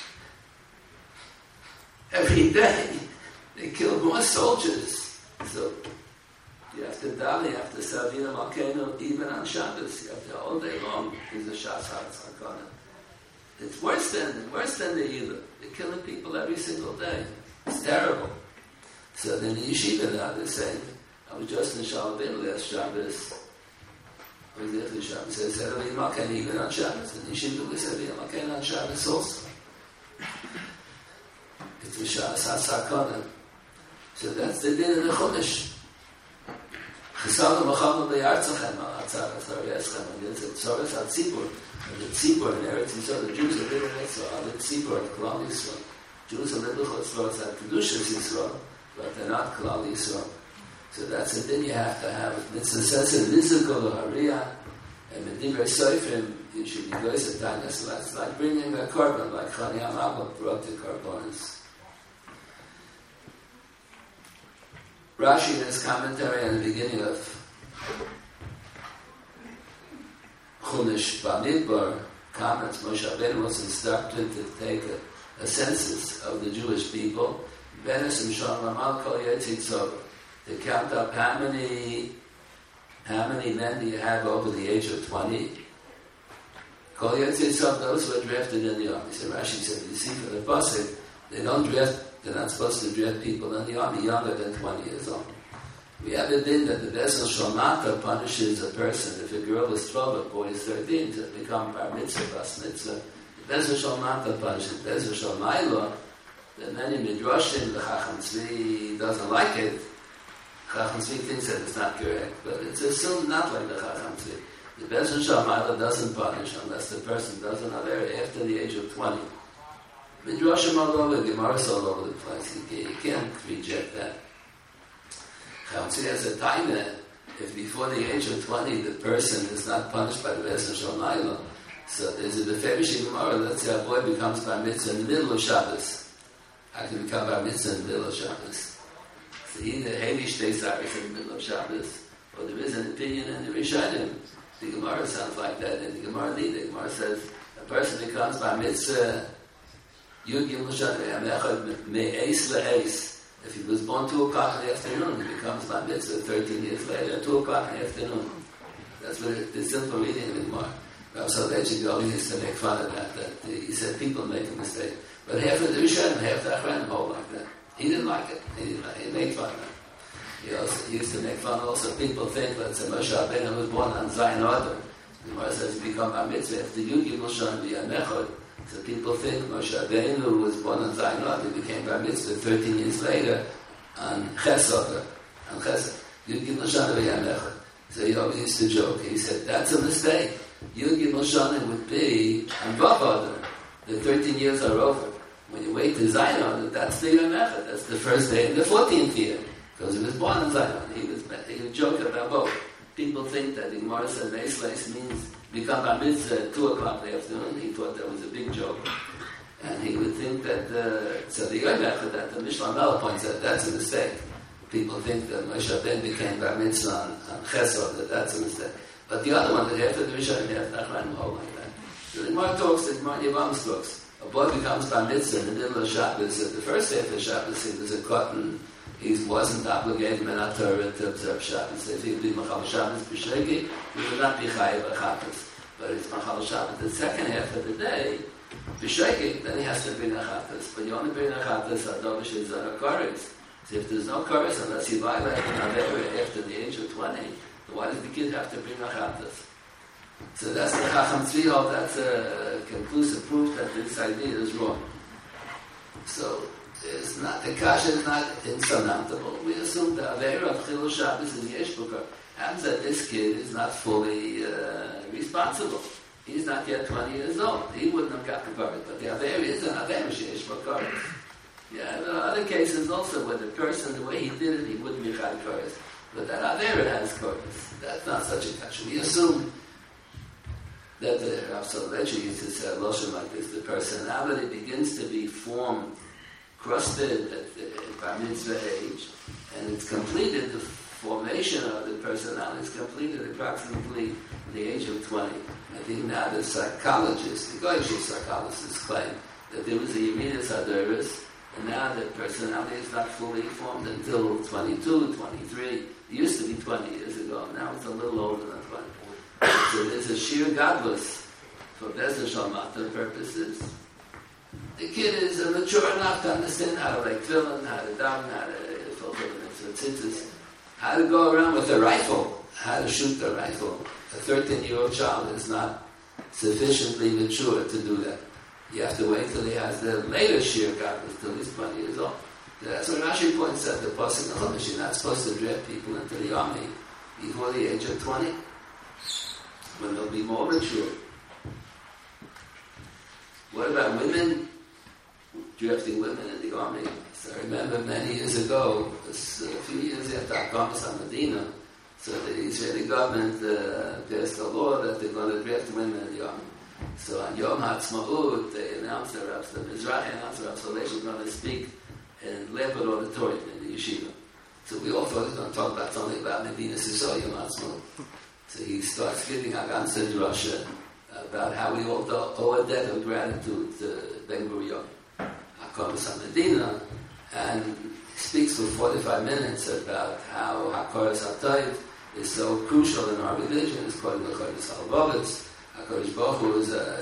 Every day, they kill more soldiers. So you have to daven, you have to say Avinu Malkeinu even on Shabbos. You have to all day long. Is a Shas Sakon. It's worse than the Ne'ilah. They're killing people every single day. It's terrible. So then the yeshiva now, they're saying, I was just in Shalabim last Shabbos. I was there for Shabbos. So they said, Avinu Malkeinu even on Shabbos. And the yeshiva was Avinu Malkeinu on Shabbos also. It's a Shas HaSakana. So that's the din of the Chumash. Chesadu Machama B'yartzachem al Atzar Atzar Yeschem. And it's a Tzoros HaTzibur. And the Tzibur in Eretz Yisrael, the Jews are living in Israel, the Tzibur, the Klal Yisrael. Jews are living in Israel, it's like Kedushas Yisrael, but they're not Klal Yisrael. So that's a thing you have to have. It's a sense of Nizikol or Hariyah, and in Divrei Soifim, you should be going to Tanya. So that's like bringing a korban, like Chani Amabba brought the korbanos. Rashi in his commentary at the beginning of Chumash Bamidbar comments Moshe Rabbeinu was instructed to take a census of the Jewish people, to count up how many men do you have over the age of 20. Those who are drafted in the army. So Rashi said, you see, for the Pasuk, they're not supposed to draft people in the army younger than 20 years old. We have it in that the Bezel Shalmata punishes a person if a girl is 12, a boy is 13 to become bar mitzvah, bas mitzvah. The Bezel Shalmata punishes. Bezel Shalmaila, the many midrashim, the Chacham Tzvi doesn't like it. Chacham Tzvi thinks that it's not correct, but it's assumed not like the Chacham Tzvi. The Bezel Shalmaila doesn't punish unless the person doesn't have it after the age of 20. Midrashim all over, Gemara's all over the place. You can't reject that. Chatzir has a time that if before the age of 20 the person is not punished by the Beis Shalmaila, so there's a Beferish Gemara, let's say a boy becomes bar mitzvah in the middle of Shabbos. How can he become bar mitzvah in the middle of Shabbos? So either Hamish stays in the middle of Shabbos, or there is an opinion in the Rishonim. The Gemara sounds like that, and the Gemara says a person becomes bar mitzvah Yud Gimel Shabbos Echad Me'eis Le'eis. If he was born 2 o'clock in the afternoon, he becomes bar mitzvah 13 years later, 2 o'clock in the afternoon. That's what the simple reading of the Gemara. Rav Soloveitchik used to make fun of that he said people make a mistake. But half of the Rishonim, half the Achronim hold like that. He didn't like it. He made fun of it. He used to make fun also. People think, let's say Moshe Rabbeinu was born on Zayin Adar. The Gemara says he became bar mitzvah after Yud Gimel Shana B'Yam Echad. So people think Moshe Rabbeinu was born on Zayin Adar, he became bar mitzvah 13 years later on Ches Adar. On Ches Yud Gimel Shana B'Yam Echad. So he always used to joke. He said, that's a mistake. Yud Gimel Shana would be on Vav Adar. The 13 years are over. When you wait to Zayin Adar, that's the Yom Echad. That's the first day in the 14th year. Because he was born on Zayin Adar. He would joke about both. People think that the Gemara said Meis Leis means become bar mitzvah at 2 o'clock in the afternoon. He thought that was a big joke. And he would think that, so the Yom Echad, that the Mishnah Mela points out, that's a mistake. People think that Moshe Rabbeinu became bar mitzvah on Chesed, that that's a mistake. But the other one, that after the Rishonim, half the Achronim hold like that. So the Gemara talks, the Gemara Yevamos talks. A boy becomes bar mitzvah in the middle of Shabbos. At the first day of the Shabbos, he was a cotton. He wasn't obligated Menat Torah to observe Shabbos. If he would be Machal Shabbos B'Shegi, he would not be Chayav Achatas. But it's Machal Shabbos the second half of the day, B'Shegi, then he has to bring Achatas. But you only bring Achatas Adovish is on a chorus. So if there's no chorus, unless he violated an Avera after the age of 20, then why does the kid have to bring Achatas? So that's the Chacham Tzvi, that's a conclusive proof that this idea is wrong. So, it's not, the kasha is not insurmountable. We assume the Avera of Chilul Shabbos is Yesh Bukar. Happens that this kid is not fully responsible. He's not yet 20 years old. He wouldn't have got the Karet. But the Avera is an Avera Yesh Bukar. Yeah, there are other cases also where the person, the way he did it, he wouldn't be Chai Karet. But that Avera has korban. That's not such a kasha. We assume that the Rav Soloveitchik used to say a loshon like this: the personality begins to be formed, crusted at the bar mitzvah age, and it's completed. The formation of the personality is completed approximately the age of 20. I think now the psychologists, the Goyish psychologists, claim that there was a Yemidas Hadoros, and now the personality is not fully formed until 22, 23. It used to be 20 years ago. Now it's a little older than 20. So there's a sheer godless for Bezdar Shalmata purposes. The kid is mature enough to understand how to like tefillin, how to daven, how to fulfill the mitzvah, how to go around with a rifle, how to shoot the rifle. A 13-year-old child is not sufficiently mature to do that. You have to wait till he has the later sheer godless, till he's 20 years old. That's what Rashi points out, the Pasuk in Chumash. You're not supposed to draft people into the army before the age of 20, when they'll be more mature. What about women? Drafting women in the army. So I remember many years ago, a few years after Akamas HaMedina, so the Israeli government passed a law that they're going to draft women in the army. So on Yom HaTzma'ut, they announced that the Mizrahi announced that Rav Soloveitchik was going to speak in Leopard Auditorium in the yeshiva. So we all thought he was going to talk about something about Medina Sisol Yom HaTzma'ut. So he starts giving a ganze drasha about how we all owe a debt of gratitude to Ben Gurion, Akamas HaMedina, and speaks for 45 minutes about how Hakaras HaTayv is so crucial in our religion. It's called the Chodesh HaLevavos. HaKadosh Baruch Hu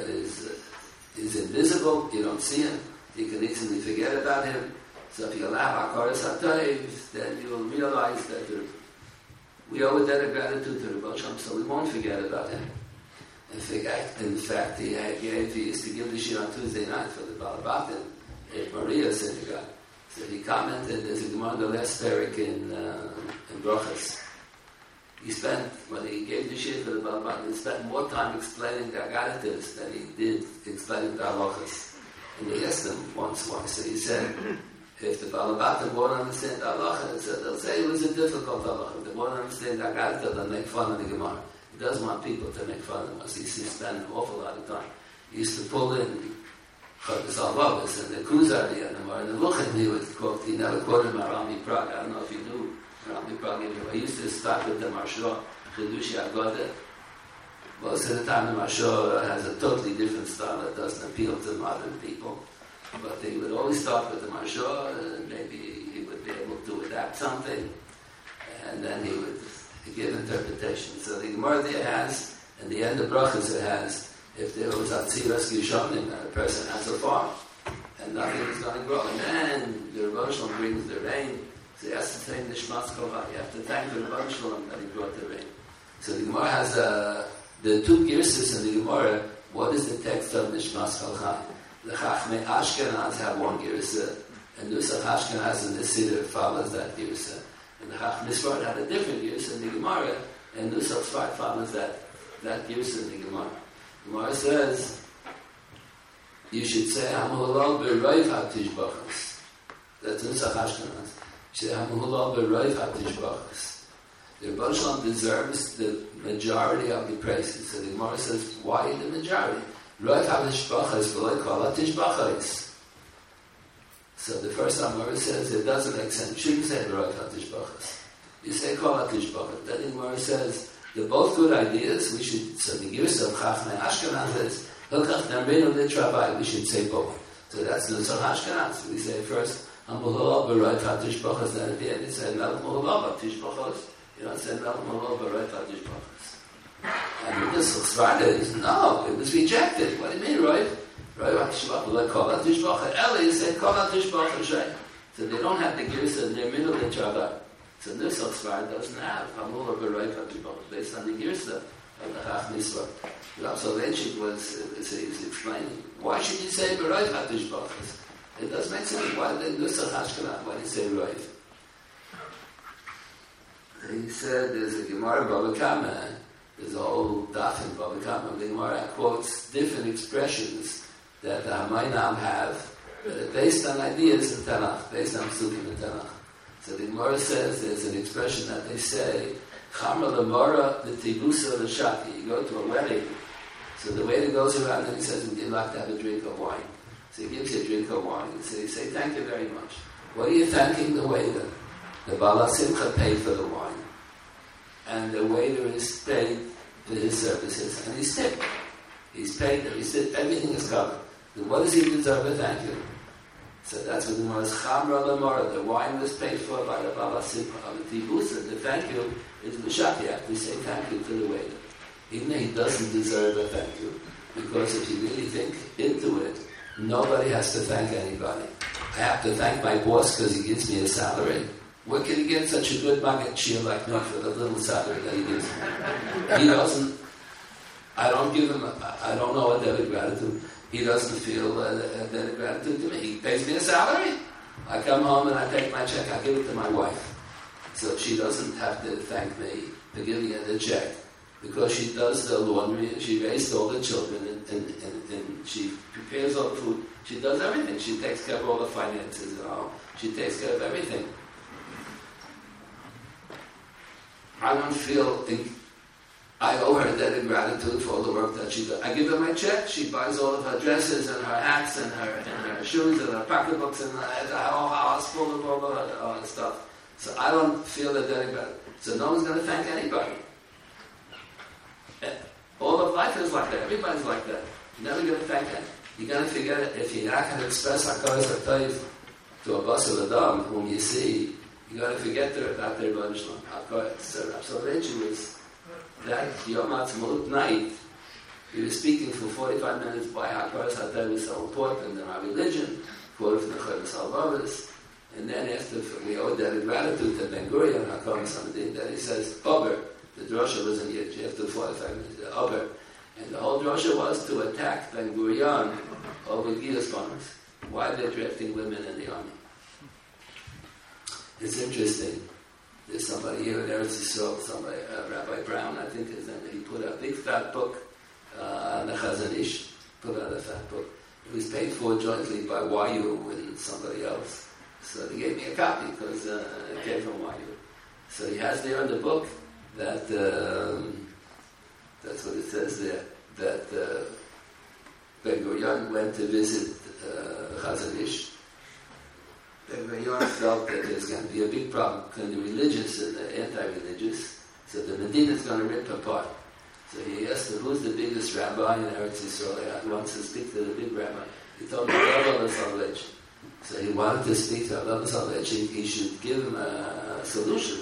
is invisible. You don't see him. You can easily forget about him. So if you allow Hakaras HaTayv, then you will realize that we owe a debt of gratitude to the Baal Shem, so we won't forget about him. In fact, he used to give the shir on Tuesday night for the Balabatim at Maria Synagogue. So he commented, there's a Gemara in the last parak in Brochus. He spent, when he gave the shir for the Balabatim, he spent more time explaining the Agadatives than he did explaining the Halachas. And they asked him once why. So he said, if the Balabatim won't understand the Halacha, so they'll say it was a difficult Halacha. If they won't understand the Agadativ, they'll make fun of the Gemara. He doesn't want people to make fun of him. So he spent an awful lot of time. He used to pull in Chodesh HaLevavos and the Kuzari and the Nevuchim. He would quote. He never quoted Rami Prague. I don't know if you knew Rami Prague. He used to start with the Marsha, Chidushi Agoda. Most of the time, the Marsha has a totally different style that doesn't appeal to modern people. But he would always start with the Marsha, and maybe he would be able to adapt something, and then he would give interpretation. So the Gemara there has, and the end of Brachas it has, if there was Atziras Gishonim, and a person has a farm, and nothing is going to grow, and then the Rebbe Shalom brings the rain, so he has to thank the Shmas Kova. You have to thank the Rebbe Shalom that he brought the rain. So the Gemara has the two girsas in the Gemara. What is the text of the Shmas Kova? The Chachmei Ashkenaz have one girsa, and Nusach Ashkenaz in the Siddur follows that girsa. And the Chachmei Sfard had a different girsa in the Gemara, and Nusach Sfard follows that girsa in the Gemara. The Gemara says, you should say, Hamuhalal b'roiv ha-tishbachas. That's Nusach Ashkenaz. You should say, Hamuhalal b'roiv ha-tishbachas. The Rebbe Shalom deserves the majority of the praises. So the Gemara says, why the majority? Roiv ha-tishbachas v'loi kol ha-tishbachas. So the first time Gemara says, it doesn't make sense. You shouldn't say Roiv ha-tishbachas. You say kol ha-tishbachas. Then the Gemara says, they're both good ideas. We should, so the Girsa of Chachmei Ashkenaz is, Hilchach Nermenu Litrabai, we should say both. So that's the Nusach Ashkenaz. We say first, Hamuhalal b'roiv ha-tishbachas, then at the end you say, Melech Muhalal ha-tishbachas. You don't say Melech Muhalal b'roiv ha-tishbachas. And the Nusach is, no, it was rejected. What do you mean, roiv? Roiv ha-tishbachas, like kol ha-tishbachas. Eli said kol ha-tishbachas, right? So they don't have the Girsa Nermenu Litrabai. So Nusach Sfard doesn't have Hamuhalal b'roiv ha-tishbachas based on the Girsa of the Chachmei Sfard. Rav Soloveitchik was explaining, why should you say b'roiv ha-tishbachas? It does make sense. Why did Nusach Ashkenaz? Why did you say roiv? He said there's a Gemara Bava Kama. There's a whole daf in Bava Kama. The Gemara quotes different expressions that the Hamaynam have that are based on ideas in Tanakh, based on Psukim in Tanakh. So the Gemara says, there's an expression that they say, Chamra lemora l'tibusa l'shati. You go to a wedding, so the waiter goes around and he says, would you like to have a drink of wine? So he gives you a drink of wine. So you say, thank you very much. What are you thanking the waiter? The Bala Simcha paid for the wine. And the waiter is paid for his services, and he's tipped. He's paid, everything is covered. Then what does he deserve a thank you? So that's what the Gemara is, Chamra lemora. The wine was paid for by the Bala Simcha. The Tibusa, the thank you, is L'shati. You have to say thank you to the waiter. Even though he doesn't deserve a thank you. Because if you really think into it, nobody has to thank anybody. I have to thank my boss because he gives me a salary. What can he get such a good Maggid Shir like me for the little salary that he gives me? He doesn't, I don't give him, I don't know a debt of gratitude. He doesn't feel a debt of gratitude to me. He pays me a salary. I come home and I take my check, I give it to my wife. So she doesn't have to thank me for giving her the check. Because she does the laundry, and she raised all the children, and she prepares all the food. She does everything. She takes care of all the finances at home. She takes care of everything. I don't feel I owe her a debt of gratitude for all the work that she does. I give her my check. She buys all of her dresses and her hats and her shoes and her pocketbooks and the whole house full of all the stuff. So I don't feel a debt of gratitude. So no one's going to thank anybody. All of life is like that. Everybody's like that. You're never going to thank them. You're going to forget it. If you're not going to express HaKadosh HaTayv to a Basar Adam whom you see, you're going to forget about their Rebbeinu Shalom. So Rav Soloveitchik was that Yom HaAtzmaut night. He was speaking for 45 minutes why HaKadosh HaTayv is so important in our religion, quoted from the Chodesh HaLevavos. And then after we owe that gratitude to Ben Gurion, HaKadosh HaTayv, that he says, Ober. The drasha was in Yiddish, after 45 minutes, the Ober. And the whole drasha was to attack Ben Gurion over Gilus Bonus. Why they're drafting women in the army. It's interesting. There's somebody here in Eretz Yisrael, Rabbi Brown, I think his name, he put out a big fat book on the Chazon Ish, put out a fat book. It was paid for jointly by YU and somebody else. So they gave me a copy because it came from YU. So he has there in the book that that's what it says there, that Ben Gurion went to visit Chazon Ish. Ben Gurion felt that there's going to be a big problem between the religious and the anti-religious, so the Medina is going to rip apart. So he asked him, who's the biggest rabbi in Eretz Yisrael? He wants to speak to the big rabbi. He told him, Rav Soloveitchik. So he wanted to speak to Rav Soloveitchik. He should give him a solution.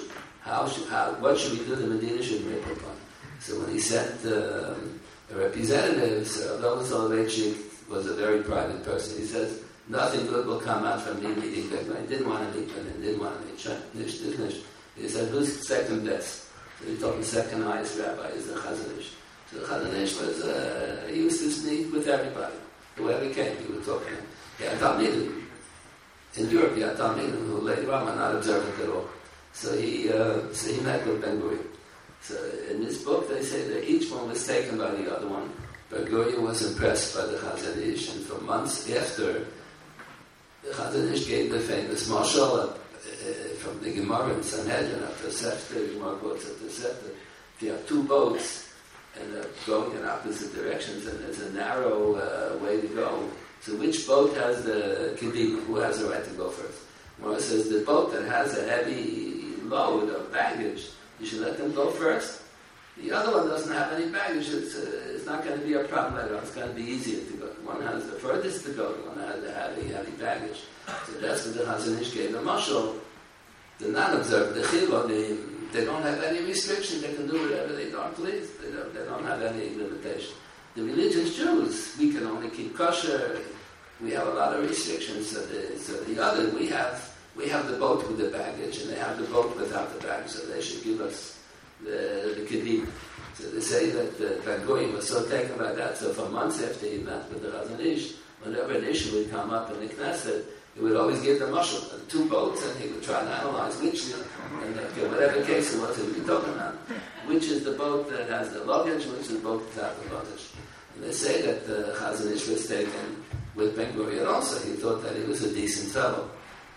What should we do? The Medina should rip apart. So when he sent the representatives, Rav Soloveitchik was a very private person. He says, nothing good will come out from me meeting Ben Gurion. I didn't want to meet Ben Gurion, didn't want to meet Nish. He said, who's second best? So he told the second highest rabbi is the Chazon Ish. So the Chazon Ish was, he used to meet with everybody. Whoever came, he would talk to him. He had Talmidim. In Europe, he had Talmidim who later on were not observant at all. So he met with Ben Gurion. So in this book, they say that each one was taken by the other one. Ben Gurion was impressed by the Chazon Ish, and for months after, the Chazon Ish gave the famous mashal from the Gemara in Sanhedrin after Sefta. Gemara quotes at the Sefta. If you have two boats and they're going in opposite directions, and there's a narrow way to go, so which boat has the kedima? Who has the right to go first? Gemara says the boat that has a heavy load of baggage, you should let them go first. The other one doesn't have any baggage. It's not going to be a problem at all. It's going to be easier to go. One has the furthest to go. One has the heavy baggage. So that's what the Chazon Ish gave the mashal. The non-observant, the chila, they don't have any restriction. They can do whatever they don't please. They don't have any limitation. The religious Jews, we can only keep kosher. We have a lot of restrictions. So the other, we have the boat with the baggage, and they have the boat without the baggage. So they should give us the kedim. So they say that Ben Gurion was so taken by that. So for months after he met with the Chazon Ish, whenever an issue would come up in the Knesset, he would always give the mashal, two boats, and he would try to analyze which, and whatever case it was, he would be talking about. Which is the boat that has the luggage, which is the boat without the luggage. And they say that the Chazon Ish was taken with Ben Gurion also. He thought that he was a decent fellow.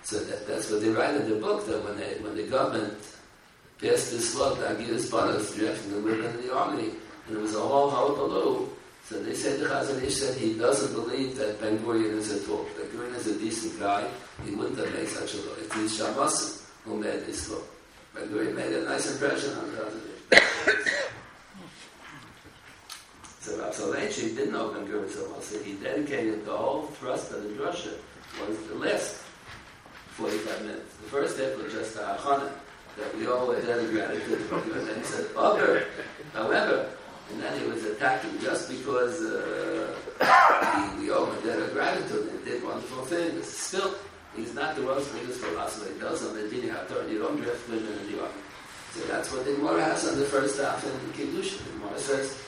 So that's what they write in the book, that when the government passed this law, the Agilas Banas, directing the women in the army, and it was a whole hullabaloo. So they said, the Chazon Ish said he doesn't believe that Ben Gurion is a talk. Ben Gurion is a decent guy. He wouldn't have made such a law. It's these Shammasim who made this law. Ben Gurion made a nice impression on the Chazon Ish. So Rav Soloveitchik didn't know Ben Gurion so well. So he dedicated the whole thrust of the drasha was the last 45 minutes. The first step was just a hachana, that we all had gratitude. And then he said, however, and then he was attacking just because we owe him a debt of gratitude and did wonderful things. Still, he's not the world's biggest philosopher. He does on the Dini HaTorah. You don't drift women in the army. So that's what the Gemara has on the first half in Kiddushin. The Gemara says,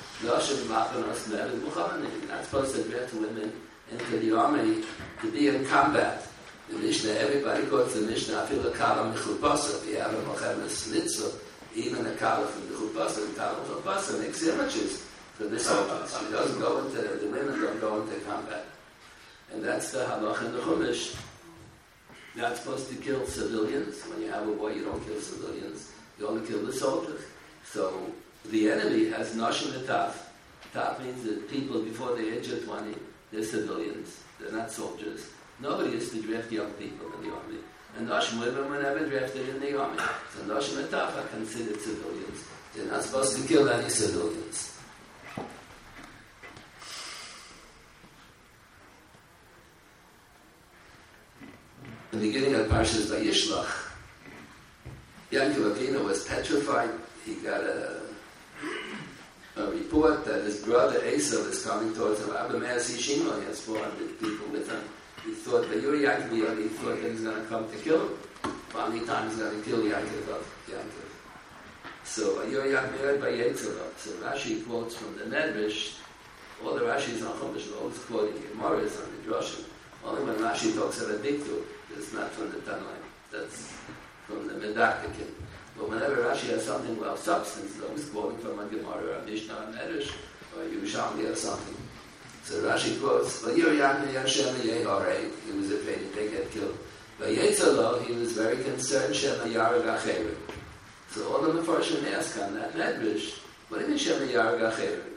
you're not supposed to drift women into the army to be in combat. The Mishnah, everybody quotes the Mishnah, I feel a kala mechupasa. If you have a mochemes mitzvah, even a kala from the chupasa, the kala mechupasa makes images for the soldiers. He doesn't go into, the women don't go into combat. And that's the halach in the Chumash. You're not supposed to kill civilians. When you have a war, you don't kill civilians. You only kill the soldiers. So the enemy has nashim etaf. Taf means that people before the age of 20, they're civilians. They're not soldiers. Nobody is to draft young people in the army. And Nashim women were never drafted in the army. So Nashim and Taf are considered civilians. They're not supposed to kill any civilians. In the beginning of Parshas Vayishlach, Yaakov Avinu was petrified. He got a report that his brother Esav is coming towards him. Abba Me'as Yishima, he has 400 people with him. He thought that Yuri Yaakov, he thought that he's going to come to kill him. Finally, time he's going to kill Yaakov. So Yuri Yaakov by Yetzirah. So Rashi quotes from the Medrash. All the Rashis on Chumash are always quoting Gemaras on the Drashim. Only when Rashi talks about Diktur, it's not from the Tannaim. That's from the Medaktikim. But whenever Rashi has something about substance, he's always quoting from a Gemara, a Mishnah, a Medrash, or Yerushalmi or something. So Rashi quotes, he was afraid that they get killed. But Yetzirah, he was very concerned, Shema Yarag Acherim. So all the Mefarshim ask on that Medrash, what do you mean Shema Yarag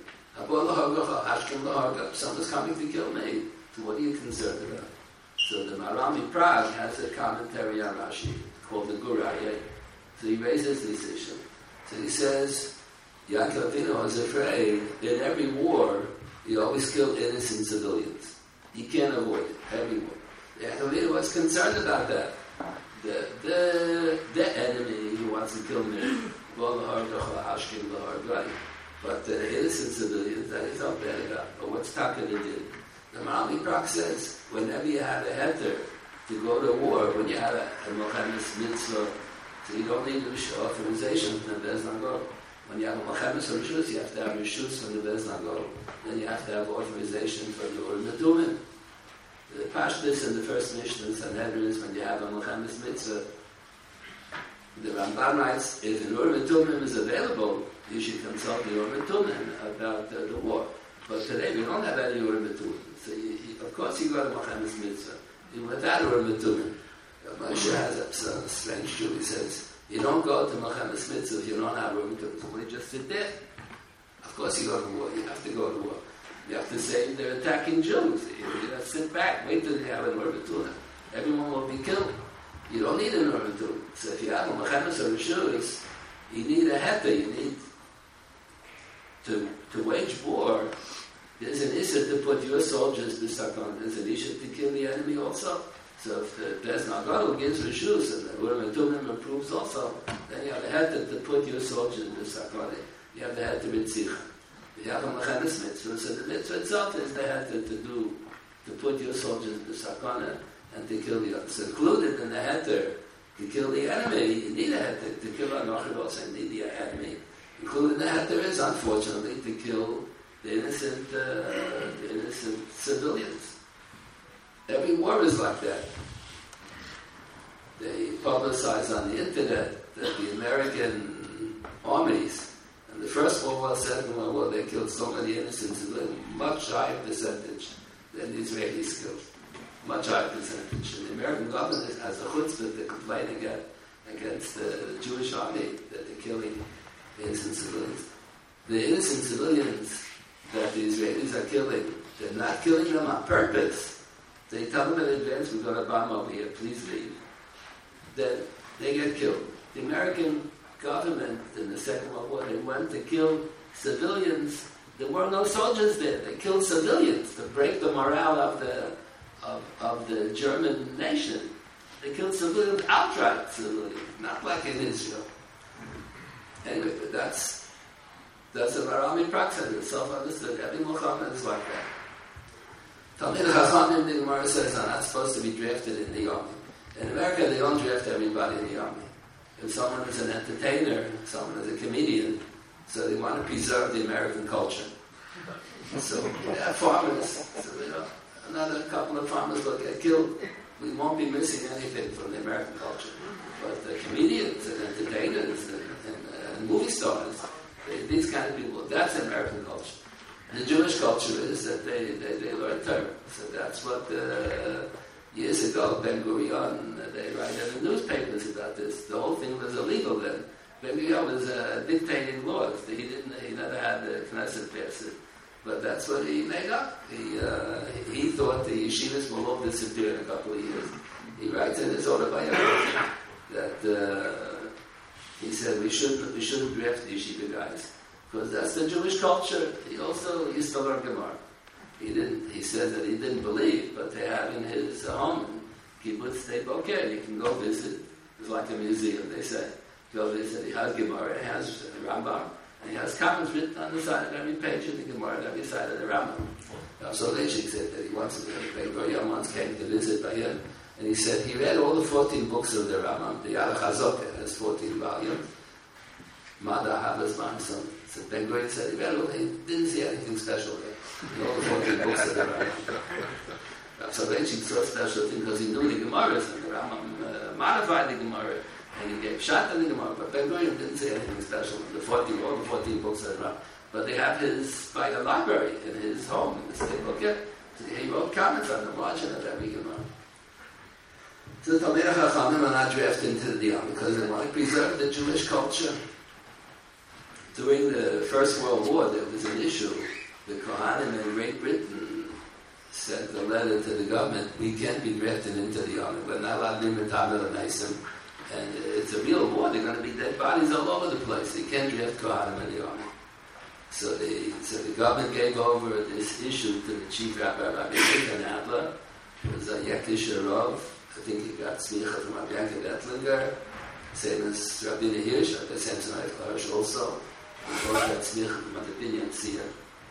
Acherim? Someone's coming to kill me. So what are you concerned about? So the Marami Prague has a commentary on Rashi called the Guraya. So he raises this issue. So he says, Yaakov Avinu was afraid in every war, you always kill innocent civilians. You can't avoid it. Every war. Yaakov Avinu was concerned about that. The enemy who wants to kill me, but the innocent civilians that he felt bad about. But what's Taka did? The Marami Prague says, whenever you have a heter to go to war, when you have a Mochemes mitzvah, so you don't need authorization from the Beis Nagol. When you have a Mochemes Rishus, you have to have Rishus from the Beis Nagol. Then you have to have authorization from the Urim Metumim. The Pashtus in the first Mishnah in Sanhedrin is when you have a Mochemes mitzvah. The Ramban writes, if an Urim Metumim is available, you should consult the Urim Metumim about the war. But today we don't have any Urim Metumim. So of course you go to Mochemes mitzvah. Even without Urim Metumim. Moshe has a strange Jew. He says, you don't go to Mochemes mitzvah if you don't have Urim Metumim. So we just sit there. Of course you go to war. You have to go to war. You have to say they're attacking Jews. You have to sit back, wait till you have an Urim Metumim. Everyone will be killed. You don't need an Urim Metumim. So if you have a Mochemes or Rishus, you need a heter. You need to wage war. There's an issue to put your soldiers to Sakon. There's an issue to kill the enemy also. So if the Beis Nagol gives Rishus and the Urim Metumim approves also, then you have a heter to put your soldiers to Sakon. You have the heter Ritzicha. You have a Mochemes mitzvah, so the mitzvah itself is the heter to put your soldiers to Sakon and to kill the others. So included in the heter to kill the enemy, you need a heter. To kill Anochid also, you need the enemy. Included in the heter is, unfortunately, to kill the innocent civilians. Every war is like that. They publicize on the internet that the American armies, in the First World War, Second World War, they killed so many innocent civilians, much higher percentage than the Israelis killed. much higher percentage. And the American government has a chutzpah to complain against the Jewish army that they're killing innocent civilians. The innocent civilians that the Israelis are killing, they're not killing them on purpose. They tell them in advance, we're going to bomb over here, please leave. Then they get killed. The American government in the Second World War, they went to kill civilians. There were no soldiers there. They killed civilians to break the morale of the German nation. They killed civilians, outright civilians, not like in Israel. Anyway, but that's an Arami practice. It's self-understood. Every Muhammad is like that. Talmid Chachamim, the Gemara says, are not supposed to be drafted in the army. In America, they don't draft everybody in the army. If someone is an entertainer, someone is a comedian, so they want to preserve the American culture. So they have farmers. So another couple of farmers will get killed. We won't be missing anything from the American culture. But the comedians and entertainers and movie stars, these kind of people, that's American culture. The Jewish culture is that they learn Torah. So that's what years ago, Ben Gurion, they write in the newspapers about this. The whole thing was illegal then. Ben Gurion was dictating laws. He never had the Knesset pass it. But that's what he made up. He thought the yeshivas will all disappear in a couple of years. He writes in his autobiography that he said we shouldn't draft the yeshiva guys because that's the Jewish culture. He also used to learn Gemara. He said that he didn't believe, but they have in his home kibbutz they okay. You can go visit. It's like a museum. They say go visit. He has Gemara. He has Rambam. And he has comments written on the side of every page of the Gemara and every side of the Rambam. So Leishik said that he once came to visit by him, and he said he read all the 14 books of the Rambam. The Yalach HaZokeh has 14 volumes. Mada Havas Manson. So Ben Gurion said he read all. He didn't see anything special there. In all the 14 books of the Rambam. So Leishik saw a special thing because he knew the Gemaras, and the Rambam modified the Gemara. And he gave shot in the Gemara, but Ben Gurion didn't say anything special. All the 14 books that run. But they have his by a library in his home in the state book. Yeah. So he wrote comments on the margin of every Gemara. So the Talmidei Chachamim are not drafted into the army because they want to preserve the Jewish culture. During the First World War, there was an issue. The Kohanim in Great Britain sent a letter to the government: we can't be drafted into the army. We're not allowed to be metabel and naisim. And it's a real war. They're going to be dead bodies all over the place. They can't draft Kohanim in the army. So the government gave over this issue to the chief rabbi, Rabbi Nathan Adler. It was a Yekish Rav. I think he got smicha from Rabbi Yankov Ettlinger. Same as Rabbi Hirsch, Rabbi Samson Hirsch also. They both got smicha from Rabbi Binyan Seer.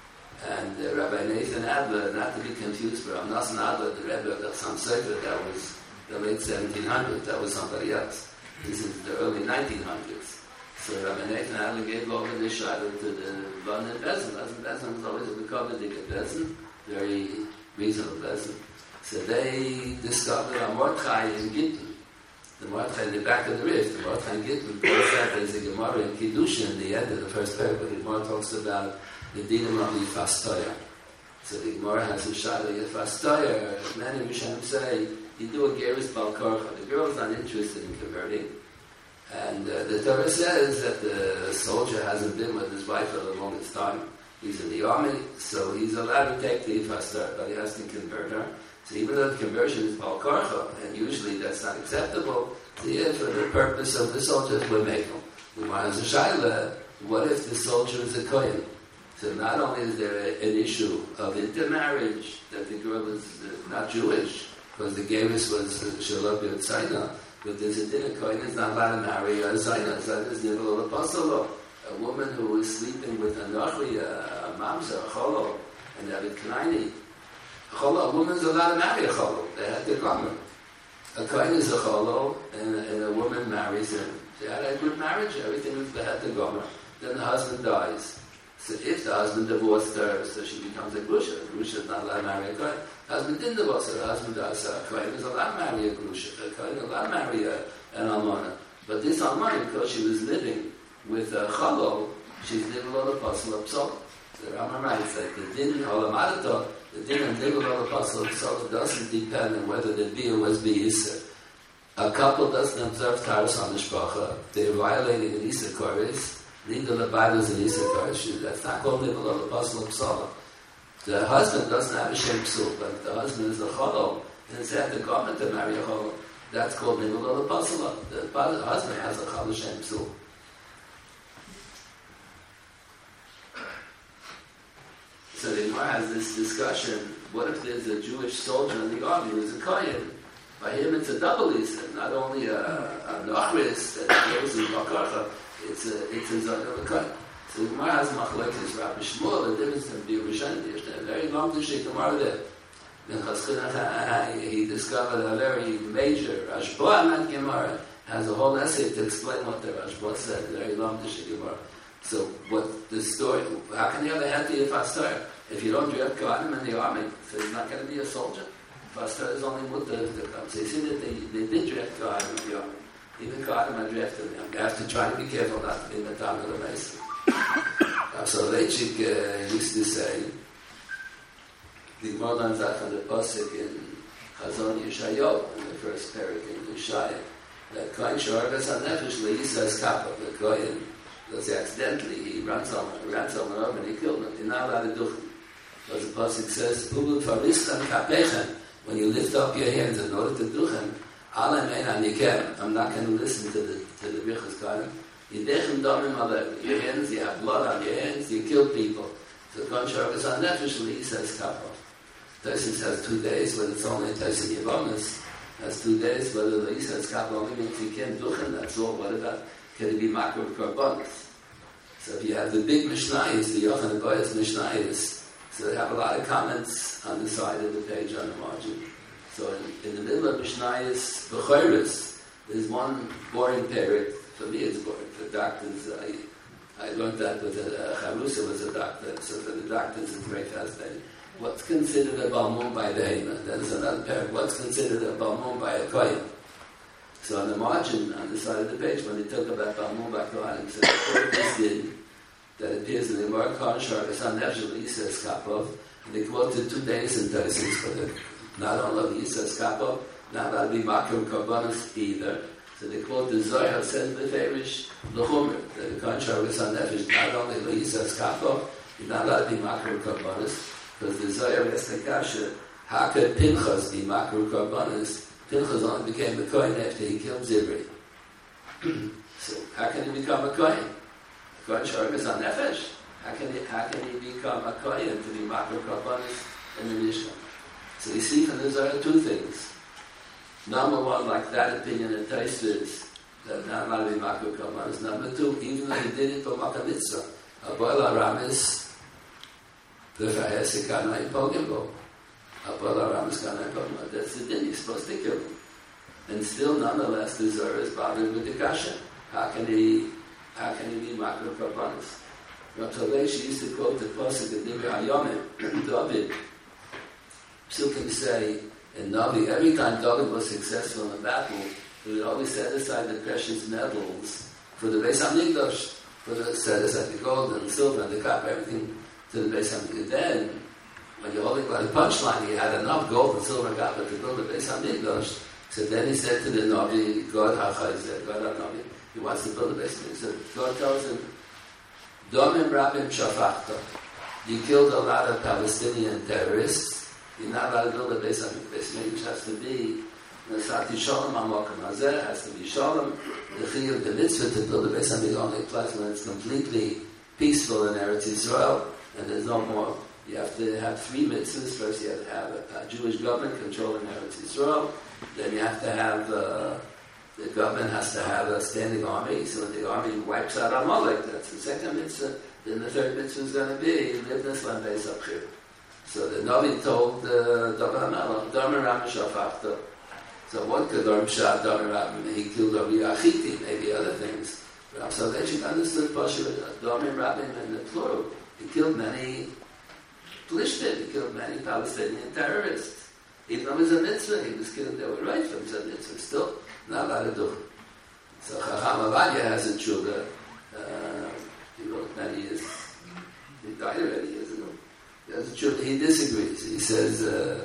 And Rabbi Nathan Adler, not to be confused with Rav Nosson Adler, the Rebbe of the Chassam Sofer, that was the late 1700s, that was somebody else. This is the early 1900s. So Rabbi Nathan Adler gave over the shadow to the London Bezin. Bezin was always a Bekovidik Bezin, very reasonable Bezin. So they discovered a Mordechai in Gittin. The Mordechai in the back of the Rift, the Mordechai in Gittin, points out there's a Gemara in Kiddushin in the end of the first paragraph. The Gemara talks about the Dinam of the Fastoya. So the Gemara has a shadow of Fastoya. Many Rishonim say, you do a Geras Balkarcha. The girl's not interested in converting. And the Torah says that the soldier hasn't been with his wife for the longest time. He's in the army, so he's allowed to take the Ifastar, but he has to convert her. So even though the conversion is Balkarcha, and usually that's not acceptable, for the purpose of the soldiers, we'll make him. The one has a Shaila, what if the soldier is a Kohen? So not only is there an issue of intermarriage, that the girl is not Jewish, because the Geras was Shalom Yotzayna, but there's a dinner Kohen is not allowed to marry a Zayna. Zayna is never a apostle. A woman who is sleeping with a Nochri, a Mamza, a Cholo, and David Knaini. A woman's allowed to marry a Cholo. They had the Gomer. A Kohen is a Cholo, and a woman marries him. They had a good marriage, everything was, they had the Gomer. Then the husband dies. So if the husband divorced her, so she becomes a Grusha. A Grusha is not allowed to marry a Kohen. The husband didn't divorce her. The husband dies. So a Kohen is allowed to marry a Grusha. A Kohen is allowed to marry an Almana. But this Almana, because she was living with a Chalo, she's living on the Apostle of Psal. The Rambam writes that the Din Holamadata, The din of nigel al apostle doesn't depend on whether the bia was biyisa. A couple doesn't observe taras on the shpacha. They're violating an isa koris. Nigel abaydos an isa koris. That's not called nigel al apostle psala. The husband doesn't have a shem psul, but the husband is a cholol, and instead the government to marry a cholol. That's called nigel al apostle. The husband has a cholol shem psul. So the Gemara has this discussion, what if there's a Jewish soldier in the army who's a kohen? By him it's a double isa, not only a nachris that goes in Bakarcha, it's a zon of a kohen. So the Gemara has machlekes Rabbi Shmuel, the difference in B'Yerushalayim. There's a very long Dushay Gemara there. He discovered a very major Rashba in that Gemara, has a whole essay to explain what the Rashba said, a very long Dushay Gemara. So what the story, how can you have a healthy fastar? If you don't direct Kohanim in the army, so he's not going to be a soldier. Fastar is only mutter to come. So you see that they did direct Kohanim in the army. Even Kohanim are drafted them. You have to try to be careful not to be in the time of the Mason. So Leitchik used to say, the Gemara learns that from the Pasuk in Chazon Yeshayahu, in the first parak in Yeshaya, that Kohen Shorgas HaNefesh Le'Yisas Kappa, the Kohen, because accidentally he ran someone over and he killed him. You're not allowed to do it. Because the Pasuk says, Ubu Faristan Kapechem, when you lift up your hands in order to do him, I'm not going to listen to the Birchas Kohanim. Your hands, you have blood on your hands, you kill people. So Kohen Shorgas HaNefesh Le'Yisas Kappa. Tyson has 2 days, but it's only Tyson Yavonis. Has 2 days, but the Le'Yisas Kappa only means you can't do him, that's all. What about, can it be makro korbanos? So if you have the big Mishnayos, the Yochanan Boyas Mishnayos, so they have a lot of comments on the side of the page on the margin. So in the middle of Mishnayos B'choros, there's one boring parak. For me, it's boring. For doctors, I learned that with Charusa was a doctor. So for the doctors, it's very fascinating. What's considered a balmum by the Hema? That is another parak. What's considered a balmum by a kohen? So on the margin, on the side of the page, when they talk about balmum by kohen, it says this din that appears in the Gemara Kohen Shorgas HaNefesh Le'Yisas Kappa, and they quoted 2 days in Tyson, but not only Le'Yisas Kappa, not allowed to be makro korbanos either. So they quote the Zohar says beferish l'chumer that the Kohen Shorgas HaNefesh not only Le'Yisas Kappa, he's not allowed to be makro korbanos, because the Zohar has the kasha, how could Pinchas be makro korbanos? Pinchas only became a Kohen after he killed Zibri. So how can he become a Kohen? Kohen Shorgas HaNefesh. How can he become a Kohen to be makro korbanos in the Mishnah? So you see from the Zohar 2 things. Number 1, like that opinion in Taisvis, that not allowed to be makro korbanos. Number 2, even though he did it for Makkah Mitzvah, Aboil Aramis, the Fahesik Kanai Pogimbo. Aboil Aramis Kanai Pogimbo. That's the din, he's supposed to kill him. And still, nonetheless, the Zohar is bothered with the kasha. How can he be makro korbanos? Rav Toleshi used to quote the pasuk of Divrei Hayomim, David. Psukim say, in Navi, every time David was successful in a battle, he would always set aside the precious metals for the Beis HaMikdash, set aside the gold and the silver and the copper, everything to the Beis HaMikdash. Then, when you're holding by the punchline, he had enough gold and silver and copper to build the Beis HaMikdash. So then he said to the Navi, God HaChayzer, God HaNavi, he wants to build a Beis HaMikdash. So God tells him, Domim Rabim Shafachta, you killed a lot of Palestinian terrorists. You're not allowed to build a Beis HaMikdash. Which has to be Nasati Shalom HaMokim Hazeh, has to be Shalom. The Chiyuv, the mitzvah to build a Beis HaMikdash only applies when it's completely peaceful in Eretz Yisrael, and there's no more. You have to have 3 mitzvahs. First, you have to have a Jewish government controlling Eretz Yisrael. Then you have to have the government has to have a standing army, so when the army wipes out Amalek, that's the second mitzvah. Then the third mitzvah is going to be Livnas Lanbeis Abchir. So the Navi told David HaMelech, Domer Ram Shafachta. So what could Domer Shah, Domer Ram, he killed Rabbi Achiti, maybe other things. So they should understood Pasha, Domer Rabim in the plural. He killed many Plishtim, he killed many Palestinian terrorists. Even though it was a mitzvah, he was killed, they were right from the mitzvah, still not allowed to do it. So Chacham Avadia has a tshuga, he wrote many years, he died already years ago. He disagrees. He says,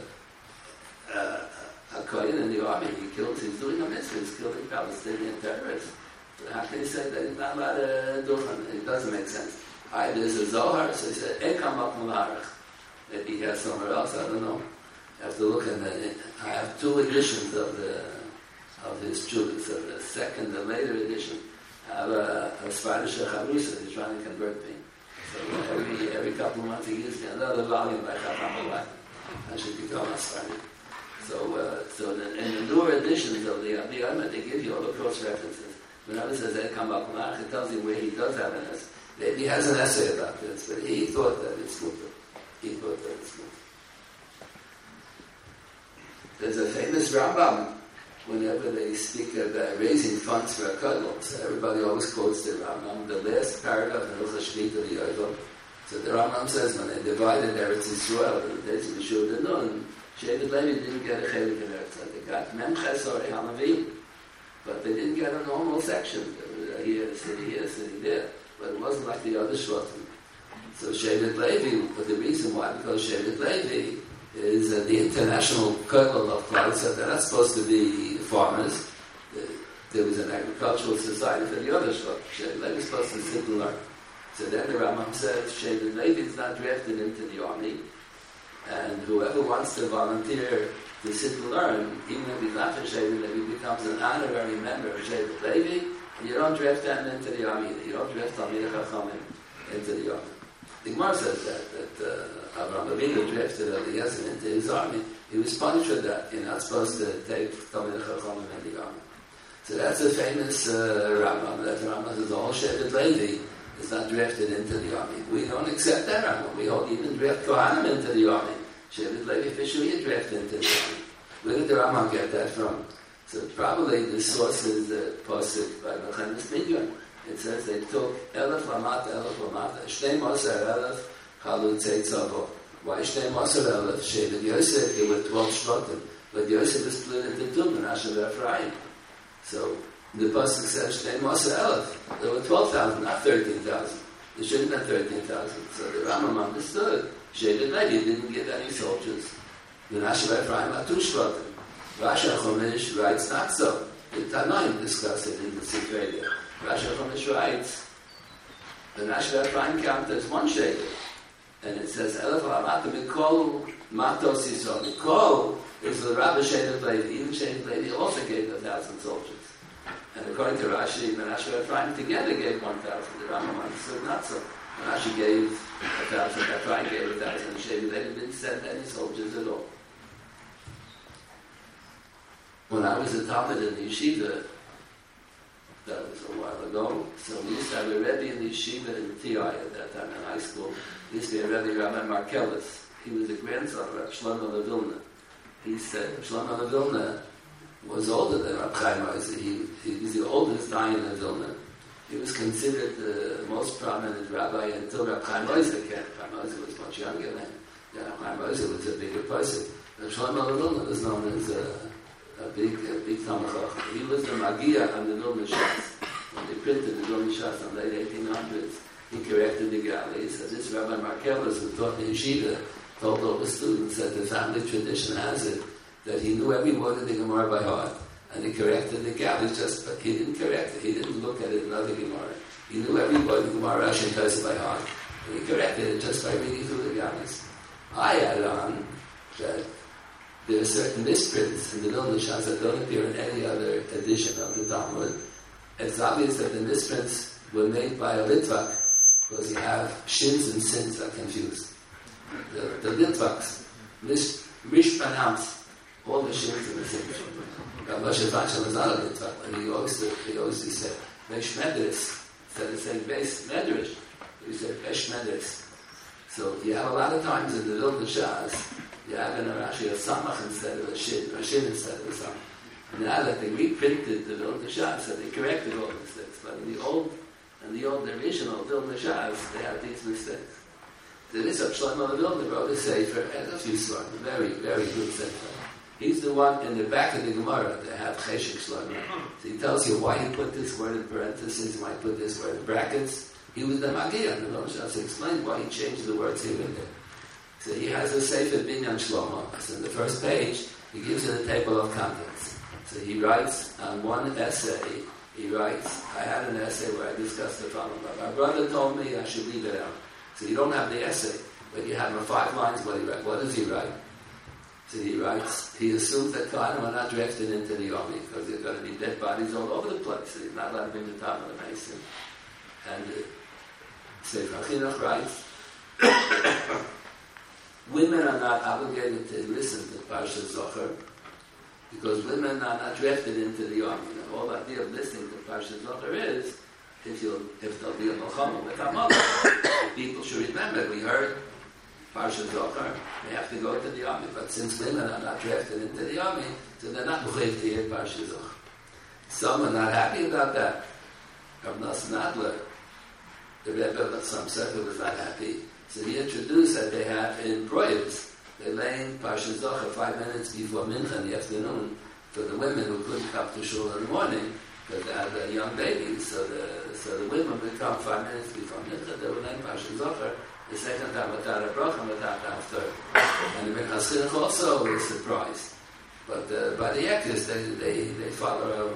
a Kohen in the army, he's doing a mitzvah, he's killing Palestinian terrorists. How can he say that he's not allowed to do it? It doesn't make sense. There's a Zohar, so he said, Ekam Akmalarach. Maybe he has somewhere else, I don't know. I have to look at it. I have 2 editions of his Judas, of the second and later edition. I have a Spanish Chavrusa, he's trying to convert me. So every couple of months he gives me another volume by Chacham Alak. I should become a Spanish. So in the newer editions of the Abiyama, they give you all the cross references. Whenever it says Ekam Akmalarach, it tells you where he does have an essay. Maybe he has an essay about this, but he thought that it's good. There's a famous Rambam, whenever they speak about raising funds for a Kollel, so everybody always quotes the Rambam, the last paragraph in Hilchos Shmita of the Yovel. So the Rambam says, when they divided Eretz Yisrael, in the days of Yeshua the Nun, Shevet Levi didn't get a chelik in Eretz. They got Memches or Hanavim, but they didn't get a normal section. Here, city there. But it wasn't like the other Shvatim. So Shevet Levi, but the reason why, because Shevet Levi is the international Kollel of Klal, so they're not supposed to be farmers. There was an agricultural society for the other Shvatim. Shevet Levi was supposed to sit and learn. So then the Rambam says, Shevet Levi is not drafted into the army, and whoever wants to volunteer to sit and learn, even if he's not from Shevet Levi, becomes an honorary member of Shevet Levi, and you don't draft them into the army either. You don't draft Talmidei Chachamim into the army. The Gemara says that Avraham Avinu drafted Eliezer into his army. He was punished for that. You're not supposed to take Talmidei Chachamim in the army. So that's a famous Rambam. That Rambam says all Shevet Levi is not drafted into the army. We don't accept that Rambam. We don't even draft Kohanim into the army. Shevet Levi officially is drafted into the army. Where did the Rambam get that from? So probably the source is the Pasuk by Melchemes Midyan. It says they took Elef Lamata, Shnei Moser Elef, Chalu Tzeitzavo. Why Shnei Moser Elef? Shevet Yosef, there were 12 Shvatim. But Yosef was split into 2, Menashe and Ephraim. So the Pasuk says Shnei Moser Elef. There were 12,000, not 13,000. There shouldn't have been 13,000. So the Rambam understood. Shevet Levi didn't get any soldiers. Menashe and Ephraim are 2 Shvatim. Rashi HaChomesh writes not so. The Tanaim discuss it in the Sifrei. Rashi HaChomesh writes, the Menashe Ephraim count as 1 shekel. And it says, Elef Lamata Mikol Matos Yisrael. Mikol is the Rabbi Shevet Levi. Even Shevet Levi also gave 1,000 soldiers. And according to Rashi, Menashe Ephraim together gave 1,000. The Rambam understood not so. Rashi gave 1,000, Ephraim gave 1,000, and Shevet Levi didn't send any soldiers at all. When I was a Talmud in the yeshiva, that was a while ago, so we used to have a Rebbe in the yeshiva in TI at that time in high school. He used to be a Rebbe, Rabbi Markelis. He was the grandson of Rabbi Shlomo Levilna. He said Shlomo Levilna was older than Rabbi Chaim Ozer. He was the oldest dying in Vilna. He was considered the most prominent rabbi until Rabbi Chaim Ozer came. Rabbi Ozer was much younger than him. Rabbi Chaim Ozer was a bigger person. Rabbi Shlomo Levilna was known as a big Talmud Chacham. He was the Magia on the Vilna Shas. When they printed the Vilna Shas in the late 1800s, he corrected the Gali. So this Rabbi Markelis, who taught the yeshiva, told all the students that the family tradition has it that he knew every word of the Gemara by heart, and he corrected the Gali but he didn't correct it. He didn't look at it in other Gemara. He knew every word of the Gemara Rashi and Tosafos by heart, and he corrected it just by reading through the Galis. I add on that there are certain misprints in the Vilna Shas that don't appear in any other edition of the Talmud. It's obvious that the misprints were made by a Litvak, because you have shins and sins are confused. The Litvaks mispronounced all the shins and the sins. Rabbi Moshe Feinstein was not a Litvak, and he always said Beis Medrash instead of saying Beis Medrash. He said Beis Medrash. So you have a lot of times in the Vilna Shas, you have in a Rashi a Samach instead of a Shin, or a Shin instead of a Samach. And now that they reprinted the Vilna Shas, so they corrected all the mistakes. But in the original Vilna Shas, they had these mistakes. There is a Shlomo Vilna wrote a Sefer, and a few svarim, very, very good Sefer. He's the one in the back of the Gemara that have Cheshek Shlomo. So he tells you why he put this word in parentheses, why he put this word in brackets. He was the Magia, and the Vilna Shas explained why he changed the words here and there. So he has a Sefer Binyan Shlomo. So in the first page, he gives you the table of contents. So he writes on one essay, I had an essay where I discussed the following. My brother told me I should leave it out. So you don't have the essay, but you have 5 lines what he writes. What does he write? So he writes, he assumes that Kohanim are not drafted into the army because there are going to be dead bodies all over the place. So he's not allowed to bring the top of the mason. And Sefer Chinuch writes, women are not obligated to listen to Parshat Zohar because women are not drafted into the army. And the whole idea of listening to Parshat Zohar is if there'll be a Milchama with Hamalek, people should remember, we heard Parshat Zohar, they have to go to the army. But since women are not drafted into the army, so they're not mechuyev to hear Parshat Zohar. Some are not happy about that. Rav Nosson Adler, the Rebbe of some circle, was not happy. So he introduced that they have in Proyas, they lay in Parshat Zohar 5 minutes before Mincha in the afternoon for the women who couldn't come to shul in the morning because they had a young baby. So the women would come 5 minutes before Mincha, they would lay in Parshat Zohar. The second time without a bracha, without after. And the Minchas Chinuch also is surprised. But by the Ekis, they follow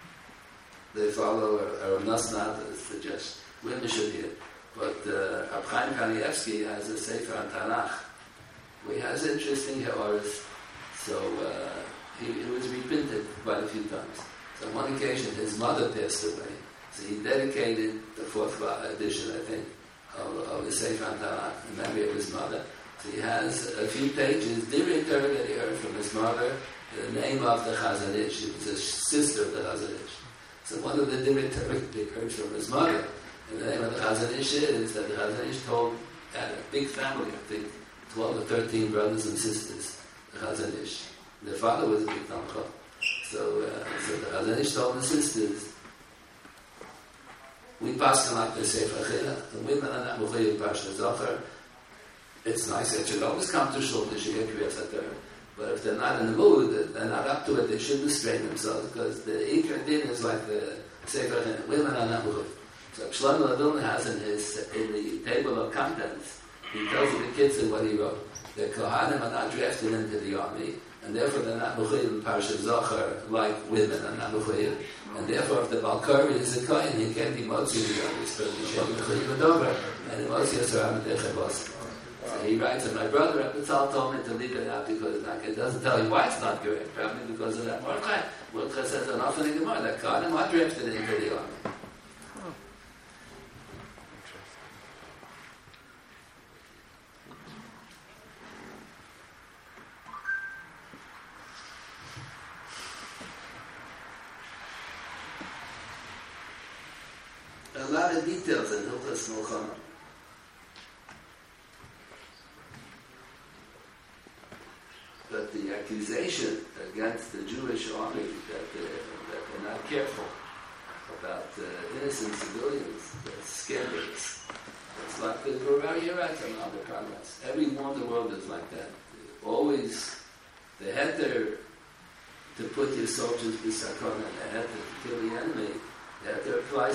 Rav Nosson Adler's suggestion. Women should hear. But Rab Chaim Kanievsky has a Sefer on Tanakh, where he has interesting Ha'aris. So it was reprinted quite a few times. So on one occasion, his mother passed away. So he dedicated the 4th edition, I think, of the Sefer on Tanakh in memory of his mother. So he has a few pages, Divrei Torah that he heard from his mother, the name of the Chazon Ish. She was a sister of the Chazon Ish. So one of the Divrei Torah that he heard from his mother, and the name of the Chazon Ish is that the Chazon Ish told, had a big family, I think, 12 or 13 brothers and sisters, the Chazon Ish. Their father was a big Tamcha. So the Chazon Ish told the sisters, we pass them like the Sefer Chinuch, the women are not mechuyev Parshat Zohar. It's nice, they should always come to shul, they should get Kriyas HaTorah. But if they're not in the mood, they're not up to it, they should restrain themselves, because the Ikar Din is like the Sefer Chinuch. Women are not mechuyev. So Shlomo Ladun has in the table of contents, he tells the kids in what he wrote. The Kohanim are not drafted into the army, and therefore they're not mechuyev in Parshat Zohar like women are not mechuyev. And therefore, if the Balkari is a Kohen, he can't be motzi in the army, but he should be mechuyev over, and the motzi is around the Dechevos. So he writes that my brother Abital told me to leave it out because it doesn't tell you why it's not correct, probably because of that Mordechai. Mordechai says enough in the Gemara that Kohanim are drafted into the army. A lot of details in Hilchos Milchama. But the accusation against the Jewish army that they're not careful about innocent civilians, that's scandalous. It's like the Gorari Yeratim on the Progress. Every war in the world is like that. Always, they had to put your soldiers b'sakona, they had to kill the enemy, they had to apply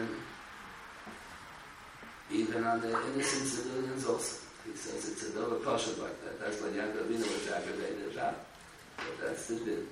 even on the innocent civilians also. He says it's a double pasha like that. That's when Yaakov Avinu was aggravated out. But that's the din.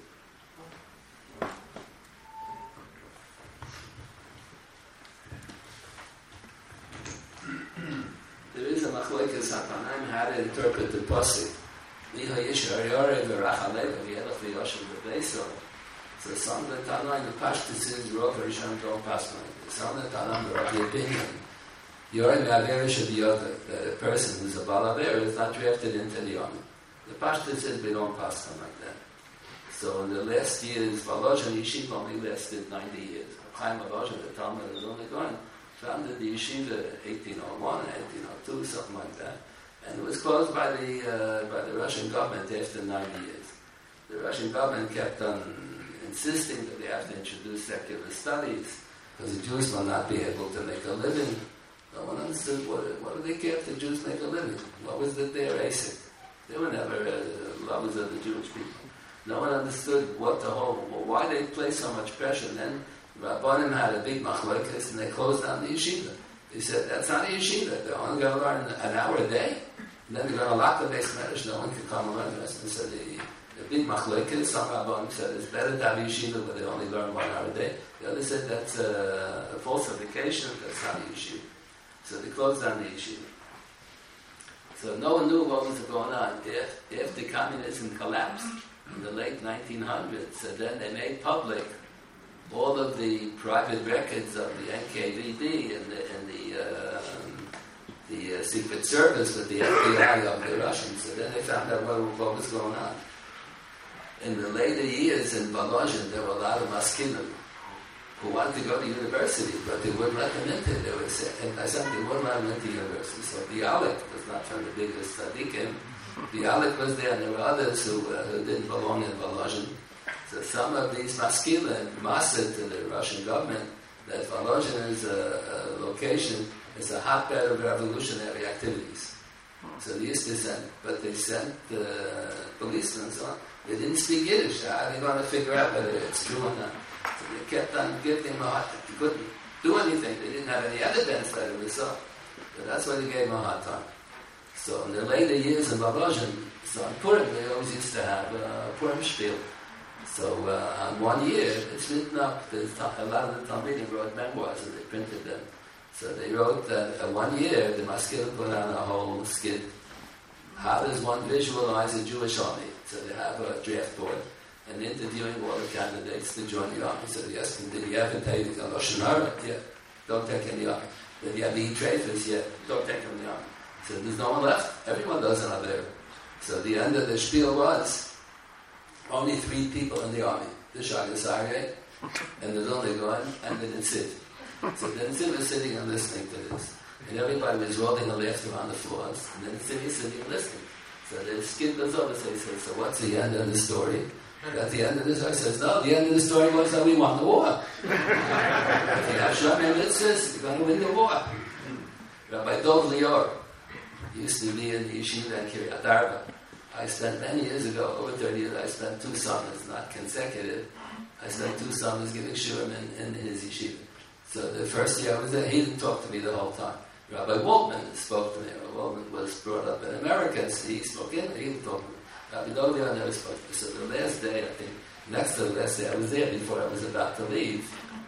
There is a machlokes Hapanaim how to interpret the pasuk. Miha Yishar Yoreh v'Rachalev v'Yelach v'Yoshem v'Beisel. So some of the Tanaim, the Pashtus is Rov Rishon don't pass by. Some of the Tanaim, the opinion. Yoreh v'Avera should be the person who's a Balavera is not drafted into the army. The Pashtus says we don't pass them like that. So in the last years, Volozhin Yeshiva only lasted 90 years. Chaim Volozhin, the Talmud was only gone, founded the Yeshiva 1801, 1802, something like that. And it was closed by the Russian government after 90 years. The Russian government kept on insisting that they have to introduce secular studies because the Jews will not be able to make a living. No one understood what did they care if the Jews make a living? What was their ASIC? They were never lovers of the Jewish people. No one understood why they placed so much pressure. And then Rabbanim had a big machlokes and they closed down the yeshiva. They said, that's not a yeshiva. They're only going to learn an hour a day. And then they learn a lot of basic Medrash, no one can come and learn the rest. And so the big machlokes, some Rabbanim said it's better to have yeshiva, but they only learn 1 hour a day. The other said that's a falsification, that's not a yeshiva. So they closed down the yeshiva. So no one knew what was going on. If the communism collapsed in the late 1900s, so then they made public all of the private records of the NKVD and the Secret Service with the FBI of the Russians. So then they found out what was going on. In the later years in Volozhin, there were a lot of maskilim who wanted to go to university, but they wouldn't let them into it. They would say, and I said they wouldn't let them into university. So Bialik was not from the biggest tzaddikim. Bialik was there, and there were others who didn't belong in Volozhin. So some of these maskilim mastered to the Russian government that Volozhin is a location, is a hotbed of revolutionary activities. So they used to send, but they sent policemen and so on. They didn't speak Yiddish. How are they going to figure out whether it's true or not? So they kept on giving them a hard time. They couldn't do anything. They didn't have any evidence that it was so. But that's why they gave them a hard time. So in the later years in Volozhin, so on Purim, they always used to have a Purim spiel. So on 1 year, it's written up. A lot of the Talmidim wrote memoirs and they printed them. So they wrote that 1 year, the maskil put on a whole skit. How does one visualize a Jewish army? So they have a draft board and interviewing all the candidates to join the army. So they ask them, did you ever take the Lashon Hara? Yeah, don't take any army. Did you ever eat treifas? Yeah, don't take any army. So there's no one left. Everyone doesn't have there. So the end of the spiel was only 3 people in the army. The Shagasage, and the Vilnigon, and the Nitzid. So the Nitzid was sitting and listening to this. And everybody was rolling and laughing on the floors. And then the Nitzid was sitting and listening. So the skit goes over, so he says, so what's the end of the story? And at the end of the story, he says, no, the end of the story was that we won the war. If you have Shomer Mitzvahs, you're going to win the war. Rabbi Dov Lior used to be in the yeshiva in Kiryat Arba. I spent many years ago, over 30 years, I spent 2 summers, not consecutive. I spent 2 summers giving shurim in his yeshiva. So the first year I was there, he didn't talk to me the whole time. Rabbi Waldman spoke to me. Rabbi Waldman was brought up in America, so he spoke in, he didn't talk to me. Rabbi Dovia never spoke to me. So the last day, I think, next to the last day, I was there before I was about to leave.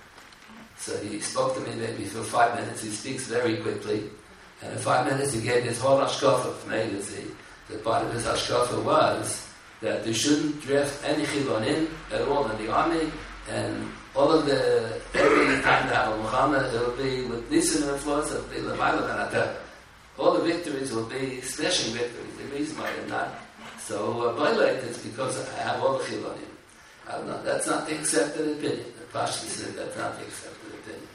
So he spoke to me maybe for 5 minutes. He speaks very quickly. And in 5 minutes, he gave his whole hashkafa from A to Z. The part of his hashkafa was that there shouldn't draft any chilonim at all in the army, and all of every time to have a Muhammad, it will be with Nisan and Floss, it will be Lamaila and Atar. All the victories will be smashing victories. The reason why they're not. So, by like, it's because I have all the chilonim. I don't know, that's not the accepted opinion. The Pashto said that's not the accepted opinion.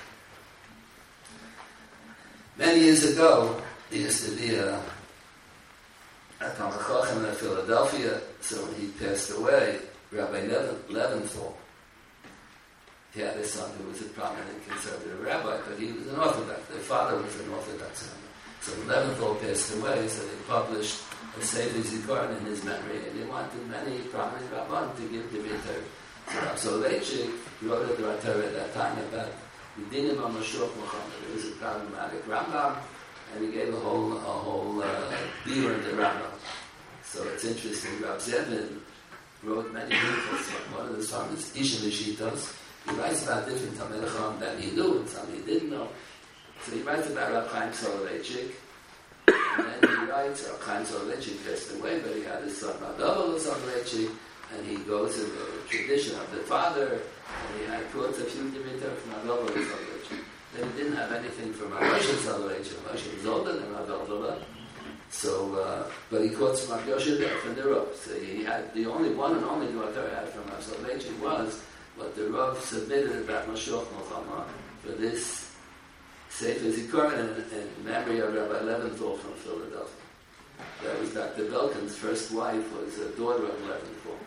Many years ago, there used to be a Talmid Chacham in Philadelphia, so when he passed away, Rabbi Leventhal, he had a son who was a prominent conservative rabbi, but he was an Orthodox. Their father was an Orthodox rabbi. So Leventhal passed away, so they published a Sefer Zikaron in his memory, and they wanted many prominent rabbis to give the Torah. So Soloveitchik wrote a Torah at that time about the Dinim HaMashiach Muhammad. It was a problematic Rambam, and he gave a whole beer in the Rambam. So it's interesting. Rab Zevin wrote many beautiful songs. One of the songs is Isha Vishitos. He writes about different Talmid Chacham that he knew and some he didn't know. So he writes about Rab Chaim Soloveitchik, and then he writes Rab Chaim Soloveitchik passed away, but he had his son Rab Dovel Soloveitchik, and he goes to the tradition of the father, and he had quotes a few different from Rab Dovel Soloveitchik. Then he didn't have anything from Moshe Soloveitchik. Moshe was older than Rab Dovel. So, but he quotes from Rab Yoshua from the Rav. So he had the only one and only daughter I had from Rab Soloveitchik was what the Rav submitted about Mashiach Muhammad for this Sefer Zikaron in memory of Rabbi Leventhal from Philadelphia. That was Dr. Belkin's first wife, was a daughter of Leventhal.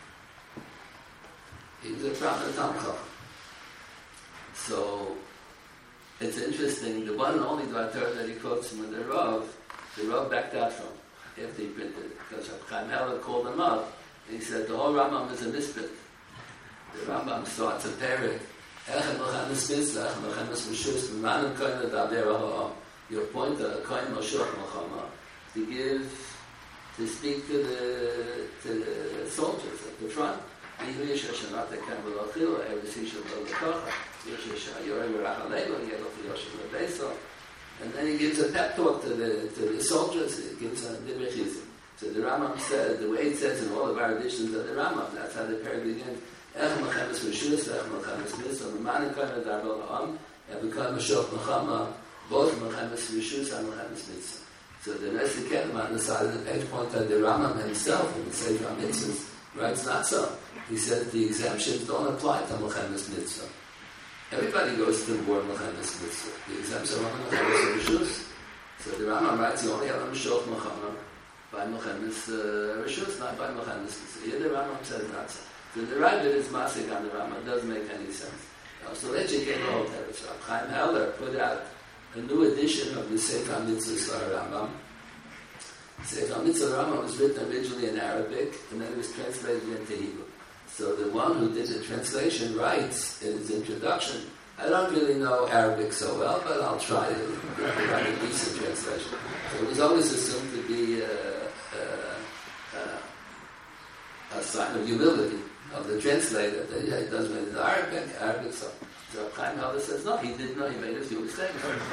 He was a prominent Talmid Chacham. So it's interesting, the one and only daughter that he quotes from the Rav backed out from after he printed it, because Chaim Heller called him up and he said the whole Rambam is a misprint. The Rambam starts a parak. You appoint a Kohen Moshiach Muhammad to speak to the soldiers at the front. And then he gives a pep talk to the soldiers. He gives a divrei. So the Rambam said, the way it says in all of our editions of the Rambam, that's how the pair begins. Ech melchemes reshus, ech melchemes mitzvah, memanim kohen adar b'la'am, and become a shoch mechama, both melchemes reshus and melchemes mitzvah. So the rest of the Kedem on the side of the page point out the Rambam himself in the Sefer HaMitzvahs writes not so. He said that the exemptions don't apply to melchemes mitzvah. Everybody goes to the word melchemes mitzvah. The exemptions are only melchemes reshus. So the Rambam writes you only have a shoch mechama by melchemes reshus, not by melchemes mitzvah. Here the Rambam says not so. So the right bit is masik on the Rambam. It doesn't make any sense. So let's get the whole teretz. Chaim Heller put out a new edition of the Sefer HaMitzvahs Rambam. Sefer HaMitzvahs Rambam was written originally in Arabic, and then it was translated into Hebrew. So the one who did the translation writes in his introduction, I don't really know Arabic so well, but I'll try to write a decent translation. So it was always assumed to be a sign of humility of the translator, that he does read in Arabic, so Chaim Heller says, no, he didn't know, he made a few mistakes.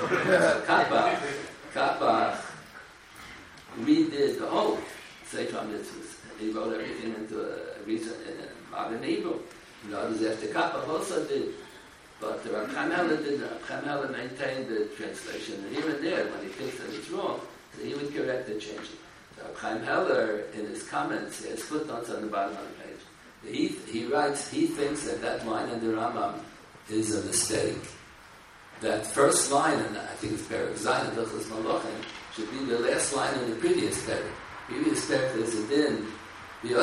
Kapach redid the whole Sefer HaMitzvahs. He wrote everything into a reason in modern Hebrew. You know, after Kapach also did. But Chaim Heller didn't. Chaim Heller maintained the translation, and here and there, when he thinks that it's wrong, so he would correct it, change it. So Chaim Heller, in his comments, he has footnotes on the bottom of the page. He writes, he thinks that line in the Rambam is a mistake. That first line, and I think it's Perek Zayin of Hilchos Malachim, should be the last line in the previous Perek. Previous Perek is a din. Every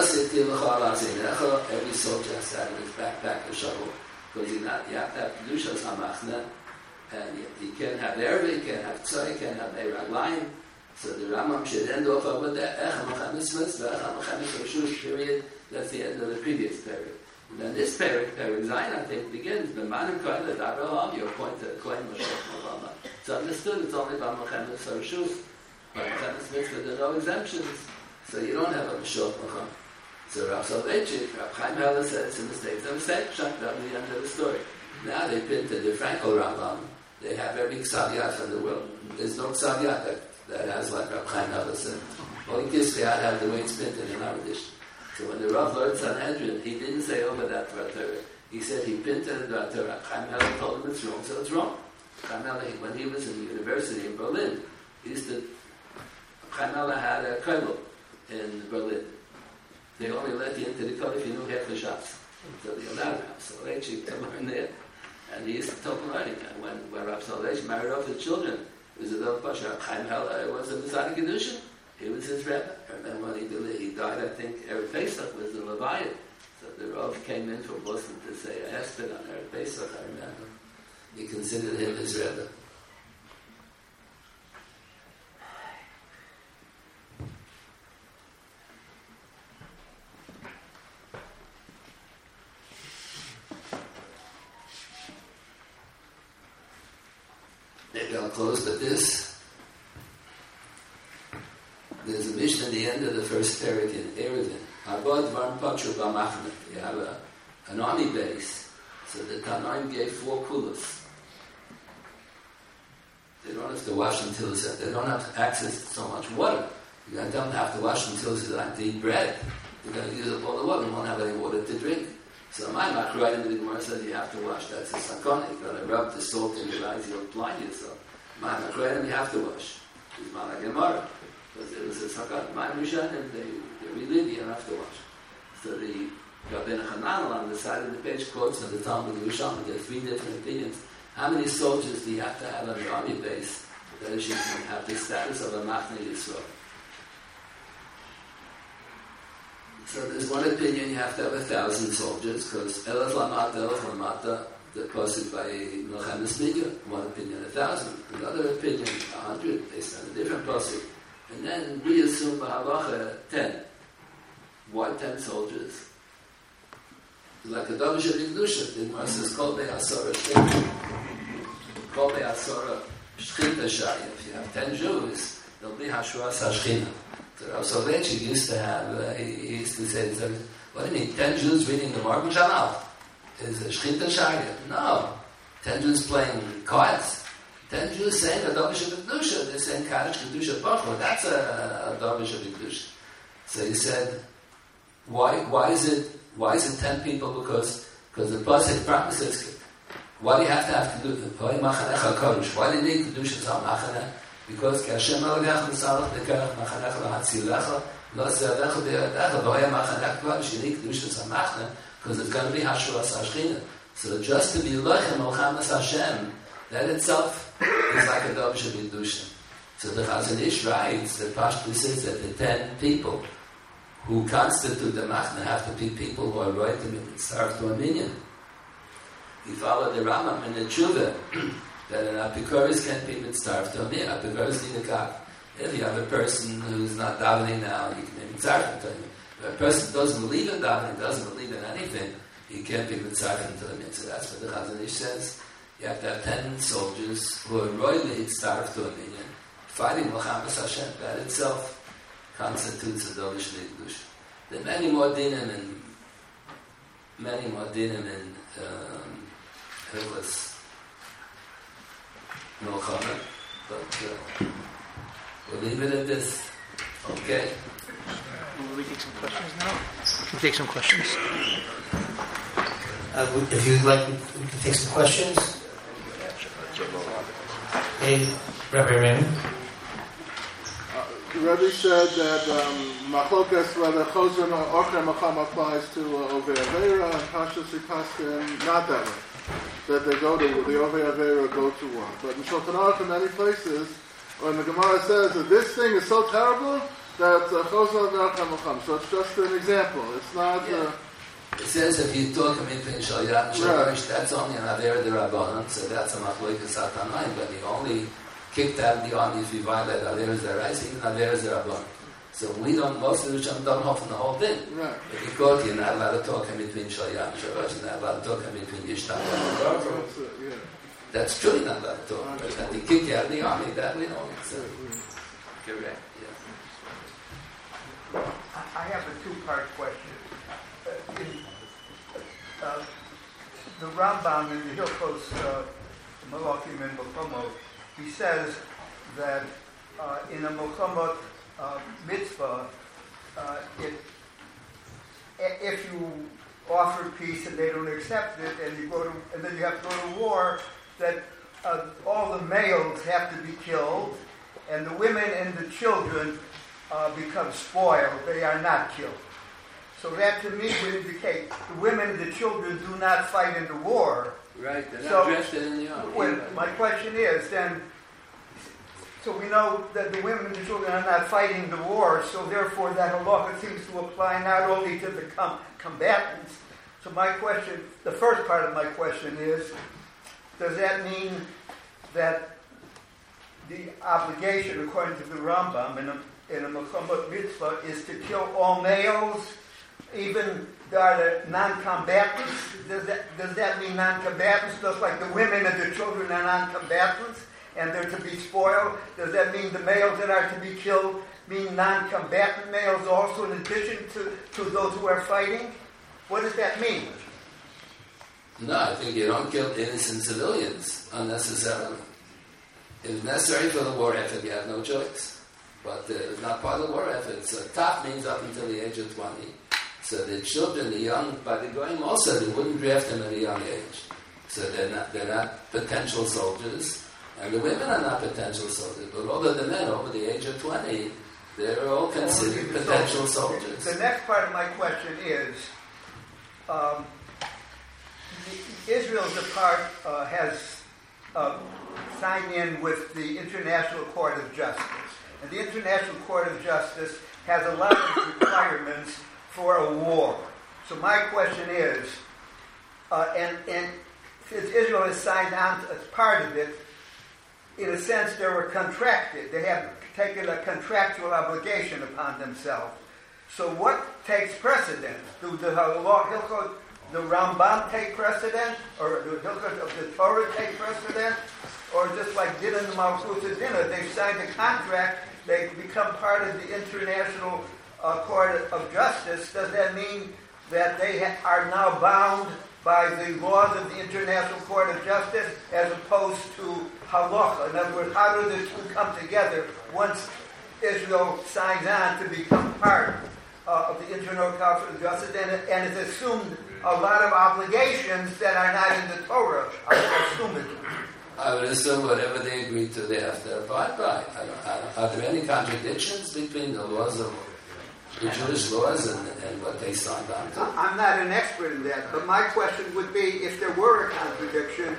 soldier has to have in his backpack a shovel, because you have to have Kedushas HaMachna, and you can't have Erva, you can't have Tzai, you can't have Eiraglayim. So the Rambam should end off with that Ech HaMelchemes Mitzvah, Ech HaMelchemes Reshus, period. That's the end of the previous period. And then this Perek Zayin, I think, begins, B'manim kohen adar b'la'am, your point to Kohen Moshe Malama. It's understood, it's only by Melchemes Reshus. By Melchemes Mitzvah, there are no exemptions. So you don't have a Meshach Macham. So Rav Soloveitchik, Rav Chaim Heller said it's a mistake. It's a mistake. Shut down the end of the story. Now they printed the Franco Rambam. They have every Ksaviyat in the world. There's no Ksaviyat that has like Rav Chaim Heller said. Only Kisvei had the way it's printed in our edition. So when the Rav learned Sanhedrin, he didn't say over that Torah. He said he printed the Torah. Chaim Heller told him it's wrong, so it's wrong. Chaim Heller, when he was in the university in Berlin, Chaim Heller had a kollel in Berlin. They only let you into the kollel if you knew half the shots. So they allowed him. So they to learn there. And he used to talk learning. And when Rav Soloveitchik married off his children, it was a little pasha. Chaim Heller was a Messiah Kedushin. He was his Rebbe. And then when he died, I think Erev Pesach was the Leviat. So the Rav came in from Boston to say a hesped on Erev Pesach, I remember. He considered him his Rebbe. Maybe I'll close with this. There's a mission at the end of the first Perek in Erevin. Abad Varm Patru B'Machnet. You have an army base. So the Tanaim gave 4 kulas. They don't have to wash until they don't have access to so much water. You don't have to wash until it's time to eat bread. You're going to use up all the water. You won't have any water to drink. So my right in the Gemara says you have to wash. That's a sakona. You're going to rub the salt in your eyes. You'll blind yourself. My right you have to wash. It's my Gemara. Because it was a sakana. My Rishonim, they really you have to wash. So the Rabbeinu Hananel on the side of the page quotes from the Talmud of Yerushalmi. There are 3 different opinions. How many soldiers do you have to have on the army base that you can have the status of a Machne Yisrael? So there's one opinion you have to have 1,000 soldiers because Elef Lamata, the pasuk by Melchemes Midyat. One opinion 1,000. Another opinion 100 based on a different pasuk. And then we assume Bahavacha 10. Why 10 soldiers? Like a Davish of Yigdusha. The Gemara says Kol Be'asara Shchita. Kol Be'asara Shchita Shaya. If you have 10 Jews, there'll be Hashras Hashchina. So Rav Soloveitchik used to have, he used to say, what do you mean, 10 Jews reading the Morgen Shalom? Is a Shchita Shagya? No. 10 Jews playing cards. 10 Jews saying a Davish of Kedusha. They're saying Kaddish Kedusha Bachor. That's a Davish of Kedusha. So he said, why is it 10 people? Because the Pasuk promises, why do you have to do why do you need Kedusha Tzal Machaneh? Because Hashem Malagach L'Salach Dekarach Machanech L'Hatzilecha L'Aserecha B'Yadecha V'Hoya Machanech Kodesh. You need Kedusha Tzal Machaneh because it's going to be Hashras Hashchina. So just to be Lechem Melchamas Hashem, that itself is like a Davish of Kedusha. So the Chazon Ish writes, the Pashto says that the 10 people who constitute the Machaneh have to be people who are right to starve to a minyan. He followed the Rambam in the Tshuva that an Apikoros can't be starved to a minyan. Apikoros need a kaf. If you have a person who's not davening now, you can be starved to a minyan. If a person doesn't believe in davening, doesn't believe in anything, he can't be starved to a minyan. So that's what the Chazon Ish says. You have to have 10 soldiers who are royally starved to a minyan, fighting Melchamas Hashem. That itself constitutes a Davish Kedusha. There are many more dinim in Hilchos Melchama, but we'll leave it at this. Okay. Will we take some questions now? We'll take some questions. If you'd like, we can take some questions. Hey, Rabbi Raymond. The Rebbe said that Machokas, whether Chosron or Orcher Macham applies to Ovei Aveira and Pashas Ripaskim, not that way. That they go to, the Ovei Aveira go to one. But in Shulchan Aruch in many places, when the Gemara says that this thing is so terrible that Chosron and Orcher Macham. So it's just an example. It's not... It says if you talk between Shalyat and Shalosh, that's only an Avera de Rabbanon, so that's a Machloikas Satanayim, but you only kicked out of the army if you violate Averas de Rais, even Averas de Rabbanon. So we don't, most of the Rishon don't often the whole thing. Right. But because you're not allowed to talk in between Shalyat and Shalosh, you're not allowed to talk in between Yishtam and Garver. That's true, you're not allowed to talk. But that they kick you out of the army, that we don't accept. Correct, yeah. I have a two-part question. The Rambam in the Hilchos Malachim and Melchomot, he says that in a Melchomot mitzvah, if you offer peace and they don't accept it, and then you have to go to war, that all the males have to be killed, and the women and the children become spoiled. They are not killed. So that to me would indicate the women and the children do not fight in the war. Right, they're not drafted in the army. My question is then, so we know that the women and the children are not fighting the war, so therefore that halacha seems to apply not only to the combatants. So my question, the first part of my question is, does that mean that the obligation, according to the Rambam, in a Melchomot mitzvah, is to kill all males, even the non-combatants? Does that mean non-combatants, just like the women and the children are non-combatants, and they're to be spoiled? Does that mean the males that are to be killed mean non-combatant males also, in addition to those who are fighting? What does that mean? No, I think you don't kill innocent civilians unnecessarily. If it's necessary for the war effort, you have no choice. But it's not part of the war effort. So top means up until the age of 20. So the children, the young, by the going also, they wouldn't draft them at a young age. So they're not potential soldiers, and the women are not potential soldiers. But all of the men over the age of 20, they're all considered potential soldiers. The next part of my question is, Israel's has signed in with the International Court of Justice, and the International Court of Justice has a lot of requirements for a war. So my question is, and since Israel has signed on as part of it, in a sense they were contracted. They have taken a contractual obligation upon themselves. So what takes precedence? Do the Hilchot, the Rambam take precedent? Or the Hilchot of the Torah take precedent? Or just like Din and Malchus Dinah, they've signed a contract, they become part of the International Court of Justice, does that mean that they are now bound by the laws of the International Court of Justice as opposed to halacha? In other words, how do the two come together once Israel signs on to become part of the International Court of Justice and has assumed a lot of obligations that are not in the Torah? I would assume whatever they agree to, they have to abide by. Are there any contradictions between the laws of the Jewish laws and what they signed on to? I'm not an expert in that, but my question would be, if there were a contradiction,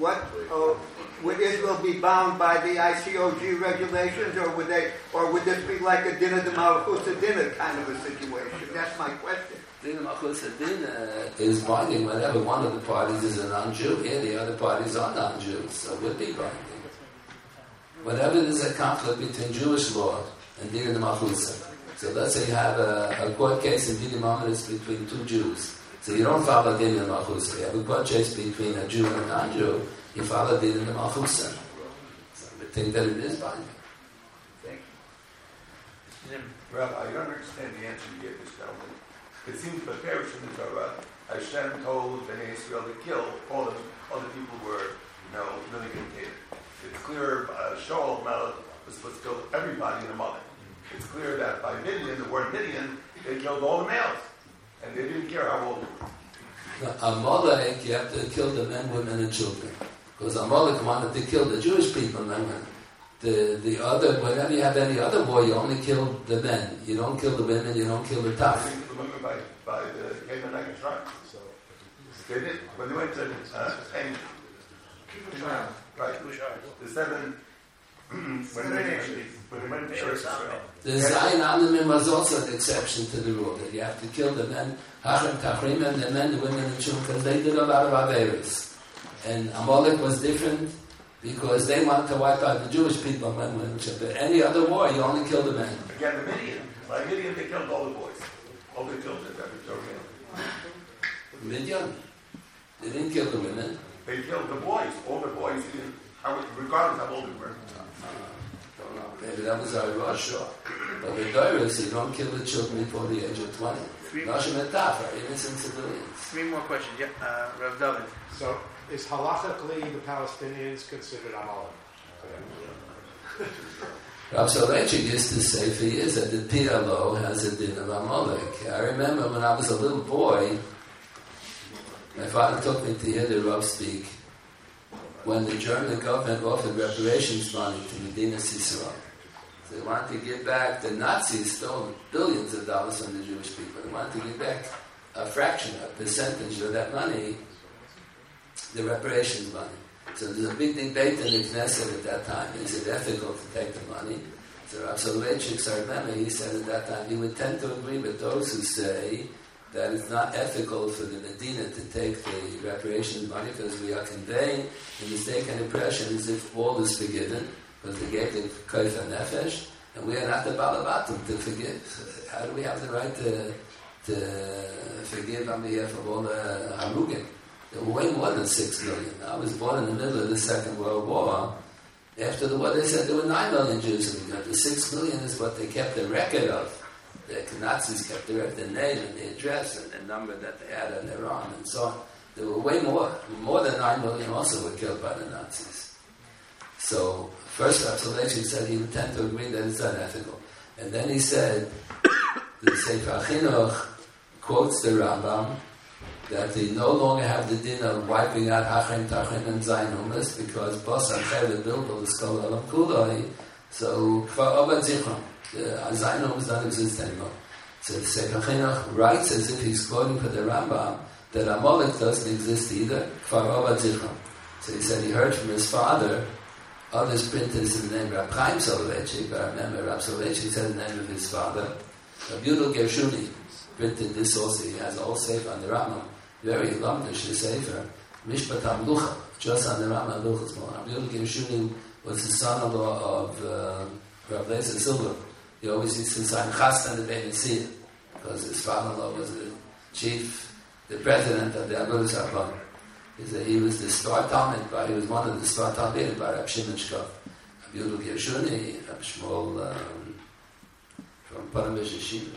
would Israel be bound by the ICOG regulations, or would this be like a Dinah de Malchus Dinah kind of a situation? That's my question. Dinah Malchus Dinah is binding whenever one of the parties is a non-Jew. Here, the other parties are non-Jews, so it would be binding. Whenever there's a conflict between Jewish law and Dinah de Malchus, so let's say you have a court case in Dinah Malchus between two Jews. So you don't follow Dinah de Malchus. You have a court case between a Jew and a non-Jew. You follow Dinah de Malchus. So I think that it is binding. Thank you. Rabbi, I don't understand the answer you gave this gentleman. It seems the parish in the Torah, Hashem told Bnei Israel to kill all the other people who were, really contained. It's clear Shaul Melech was supposed to kill everybody in the mother. It's clear that by Midian, the word Midian, they killed all the males. And they didn't care how old they were. Amalek, you have to kill the men, women, and children. Because Amalek wanted to kill the Jewish people, and the other, whenever you have any other war, you only kill the men. You don't kill the women, you don't kill the tough. They killed the women by the Canaanite tribe. They did. When they went to Spain, right? The seven, when they went to Israel. The Zayin Amimim was also an exception to the rule, that you have to kill the men, Hachrim, Tachrim, and the men, the women, and children, because they did a lot of Averis. And Amalek was different because they wanted to wipe out the Jewish people, men, women, children. Any other war, you only kill the men. Again, the Midian. By Midian, they killed all the boys. All the children that were children. Midian. They didn't kill the women. They killed the boys. All the boys, regardless of how old they were. Don't know. Maybe that was our Rosh. But the Doris, you don't kill the children before the age of 20. Nashim and Taf are innocent civilians. 3 more questions. Yeah, Rav David. So, is halachically the Palestinians considered Amalek? Rav Soloveitchik used to say for years that the PLO has a din of Amalek. I remember when I was a little boy, my father took me to hear the Rav speak when the German government offered reparations money to Medina Sisera. So they wanted to give back, the Nazis stole billions of dollars from the Jewish people. They wanted to give back a fraction, a percentage of that money, the reparations money. So there's a big debate in the Knesset at that time. Is it ethical to take the money? So Rav Soloveitchik, I remember, he said at that time, he would tend to agree with those who say that it's not ethical for the Medina to take the reparations money because we are conveying the mistaken impression as if all is forgiven because they gave the Koif HaNefesh and we are not the Balabatim to forgive. How do we have the right to forgive on behalf of all the Harugim? There were way more than 6 million. I was born in the middle of the Second World War. After the war, they said there were 9 million Jews in the country. 6 million is what they kept the record of. The Nazis kept the record, the name and the address and the number that they had on their arm and so on. There were way more than 9 million also were killed by the Nazis. So, first Rav Soloveitchik said he would tend to agree that it's unethical. And then he said, the Sefer HaChinuch quotes the Rambam, that they no longer have the din of wiping out Hachrim, Tachrim, and Zayin Umas because Basar Chevet Bilbul is called Alam Kulai. So, Kvar Obad Zichron, the Zayin Umas don't exist anymore. So the Sefer HaChinuch writes as if he's quoting for the Rambam that Amalek doesn't exist either, Kvar Obad Zichron. So he said he heard from his father, others printed in the name Rav Chaim Soloveitchik, but I remember Rav Soloveitchik said the name of his father. Rav Yudel Gershuni printed this also, he has a whole sefer on the Rambam. Very lumdish, the Sefer, Mishpat HaMlucha, just on the Rambam Luchas Moran. Rabbi Yudel Gershuni was the son-in-law of Rav Lezer Silver. He always used to sign Chastan the Beit Messiah, because his father-in-law was the chief, the president of the Agudas Rabban. He was the star Talmud, he was one of the star Talmudim by Rav Shimon Shkov. Rabbi Yudel Gershuni, Rav Shmuel from Panomish Yeshiva.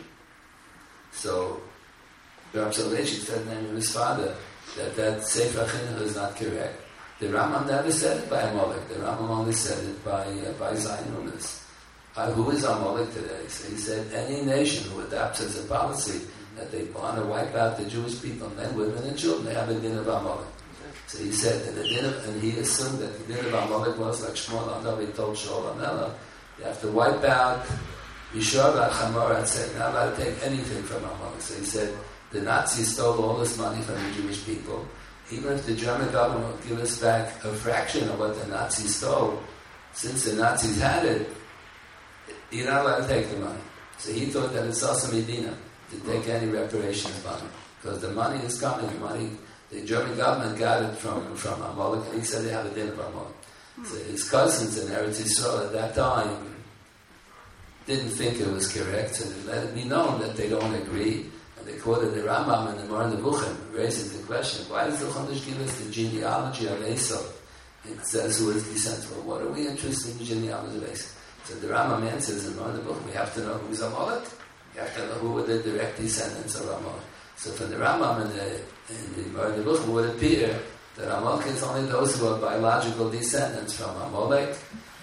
So Rav Soloveitchik said in the name of his father that Sefer Chinuch is not correct. The Rambam never said it by Amalek. The Rambam only said it by Zionism. Who is Amalek today? So he said any nation who adopts as a policy that they want to wipe out the Jewish people, men, women, and children, they have a din of Amalek. So he said, and he assumed that the din of Amalek was like Shmuel HaNavi told Shaul HaMelech, you have to wipe out Yishar Chamor and say, not allowed to take anything from Amalek. So he said, the Nazis stole all this money from the Jewish people. Even if the German government would give us back a fraction of what the Nazis stole, since the Nazis had it, you're not allowed to take the money. So he thought that it's also Medina to take any reparations money. Because the money is coming, the German government got it from Amalek, and he said they have a din of Amalek. So his cousins in Eretz Yisrael at that time didn't think it was correct, so they let it be known that they don't agree. And they quoted the Rambam and the Moreh Nevuchim, raising the question, why does the Chumash give us the genealogy of Esau? It says who is descendant. Well, what are we interested in the genealogy of Esau? So the Rambam answers in Moreh Nevuchim, we have to know who's Amalek. We have to know who were the direct descendants of Amalek. So from the Rambam and the Moreh Nevuchim would appear that Amalek is only those who are biological descendants from Amalek,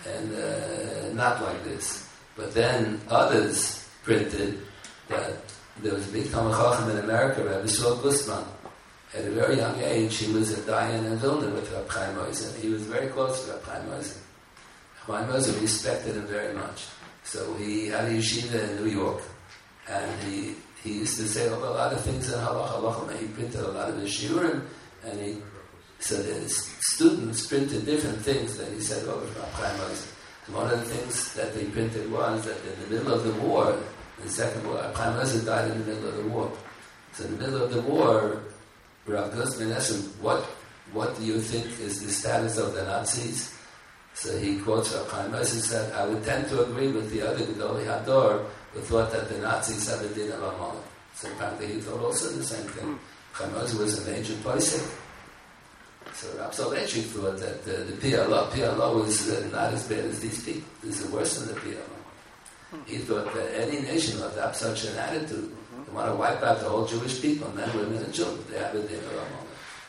and not like this. But then others printed that there was a big Talmid Chacham in America, Rabbi Shmuel Gustman. At a very young age, he was at Dayan in Vilna with Rabbi Chaim Oizen. He was very close to Rabbi Chaim Oizen. Chaim Oizen respected him very much. So he had a yeshiva in New York, and he used to say a lot of things in halacha. He printed a lot of his shiurim, and he said that his students printed different things that he said over Rabbi Chaim Oizen. One of the things that they printed was that in the middle of the war, the Second War, Chaim Oizen died in the middle of the war. So in the middle of the war, Rav Gustman asked him, what do you think is the status of the Nazis? So he quotes Rav Chaim Oizen and said, I would tend to agree with the other Gedolei Hador who thought that the Nazis have a din of Amalek. So apparently he thought also the same thing. Chaim Oizen was a major posek. So Rav Soloveitchik thought that the PLO was not as bad as these people. This is worse than the PLO. He thought that any nation would have such an attitude. They want to wipe out the whole Jewish people, men, women, and children. They have a din of Amalek.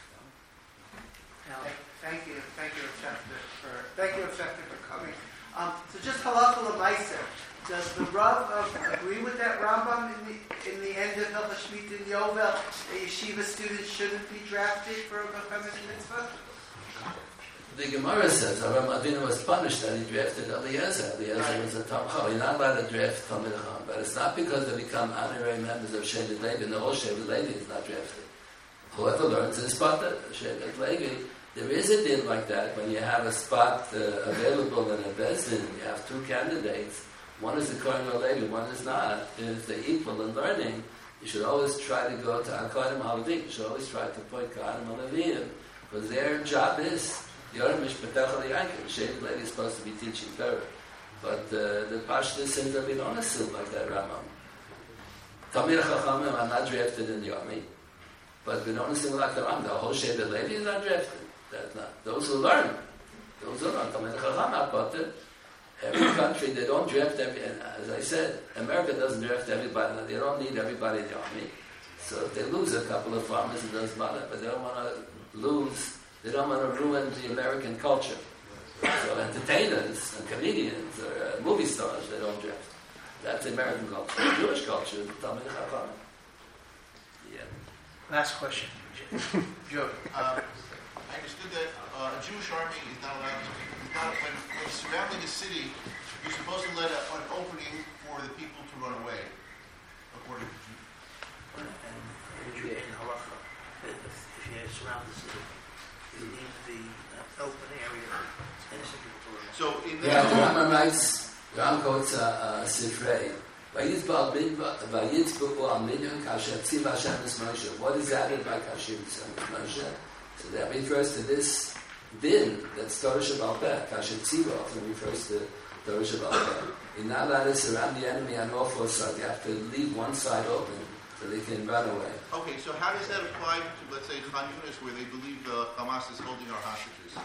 Thank you, Shefter, for coming. So just halacha l'maaseh. Does the Rav agree with that Rambam in the end of Hilchos Shmita in Yovel? A yeshiva student shouldn't be drafted for a Bechemes mitzvah? The Gemara says Avraham Avinu was punished that he drafted Eliezer. Eliezer was a Talmid. You're not allowed to draft Talmid Chacham, but it's not because they become honorary members of Shevet Levi. No, Shevet Levi is not drafted. Whoever learns is Potter, Shevet Levi. There is a din like that when you have a spot available in a Beis Din. You have two candidates. One is the Kohen Levi, one is not. And if they're equal in learning, you should always try to go to Kohen Halavim. You should always try to put Kohen Halavim, because their job is Yoram Mishpatach Aliyankim. Shevet Levi is supposed to be teaching Torah, but the Pashto says that we don't assume like that. Rambam. Talmid Chachamim are not drafted in the army, but we don't assume like the Rambam. The whole Shevet Levi is not drafted. That's not those who learn. Talmid Chacham are Potter. Every country, they don't draft and as I said, America doesn't draft everybody. They don't need everybody in the army. So if they lose a couple of farmers, it doesn't matter. But they don't want to lose. They don't want to ruin the American culture. So entertainers and comedians or movie stars, they don't draft. That's American culture. Jewish culture is the Talmid Chacham. Yeah. Last question, Joe. I understood that a Jewish army is not allowed to. When surrounding a city, you're supposed to let an opening for the people to run away, according to Jude. And in halacha, if you surround the city, you leave the open area innocent people to run away. So in the Rambam writes, Ram quotes Sifrei. What is added by Kasher Moshe? So that refers to this din that's Torah Shabbat Peh. Kasher Tziva often refers to Torah Shabbat Peh. You're not allowed to surround the enemy on all four sides. You have to leave one side open so they can run away. Okay, so how does that apply to, let's say, Khan Yunis, where they believe the Hamas is holding our hostages?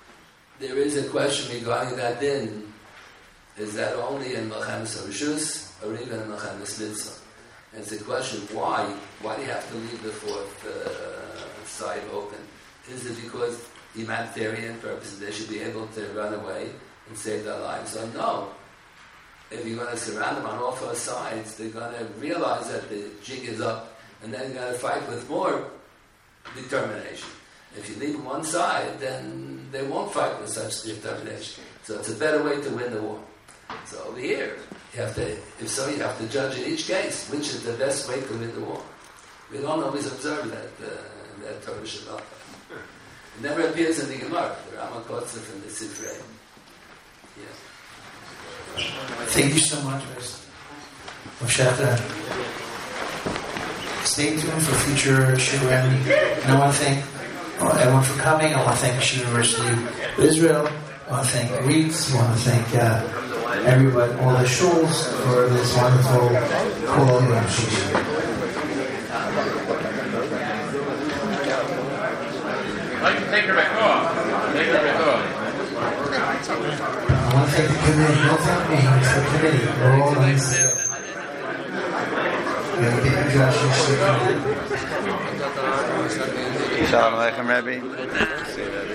There is a question regarding that din. Is that only in Melchemes HaReshus? Ariva and Mechanis Mitzvah. And it's a question, why? Why do you have to leave the fourth side open? Is it because humanitarian purposes they should be able to run away and save their lives? Or no? If you're going to surround them on all four sides, they're going to realize that the jig is up, and then they're going to fight with more determination. If you leave them one side, then they won't fight with such determination. So it's a better way to win the war. So over here, you have to judge in each case which is the best way to win the war. We don't always observe that Torah Shabbat. It never appears in the Gemara. The Rama quotes it from the Sifrei. Yeah. Thank you so much, Moshe. Stay tuned for future shiurim. And I want to thank everyone for coming. I want to thank the University of Israel. I want to thank REITs. I want to thank everybody, all the shuls, for this wonderful call. Take her back off. I want to thank the committee. Don't thank me. It's the committee. We're all on this. Shalom Aleichem, Rebbe.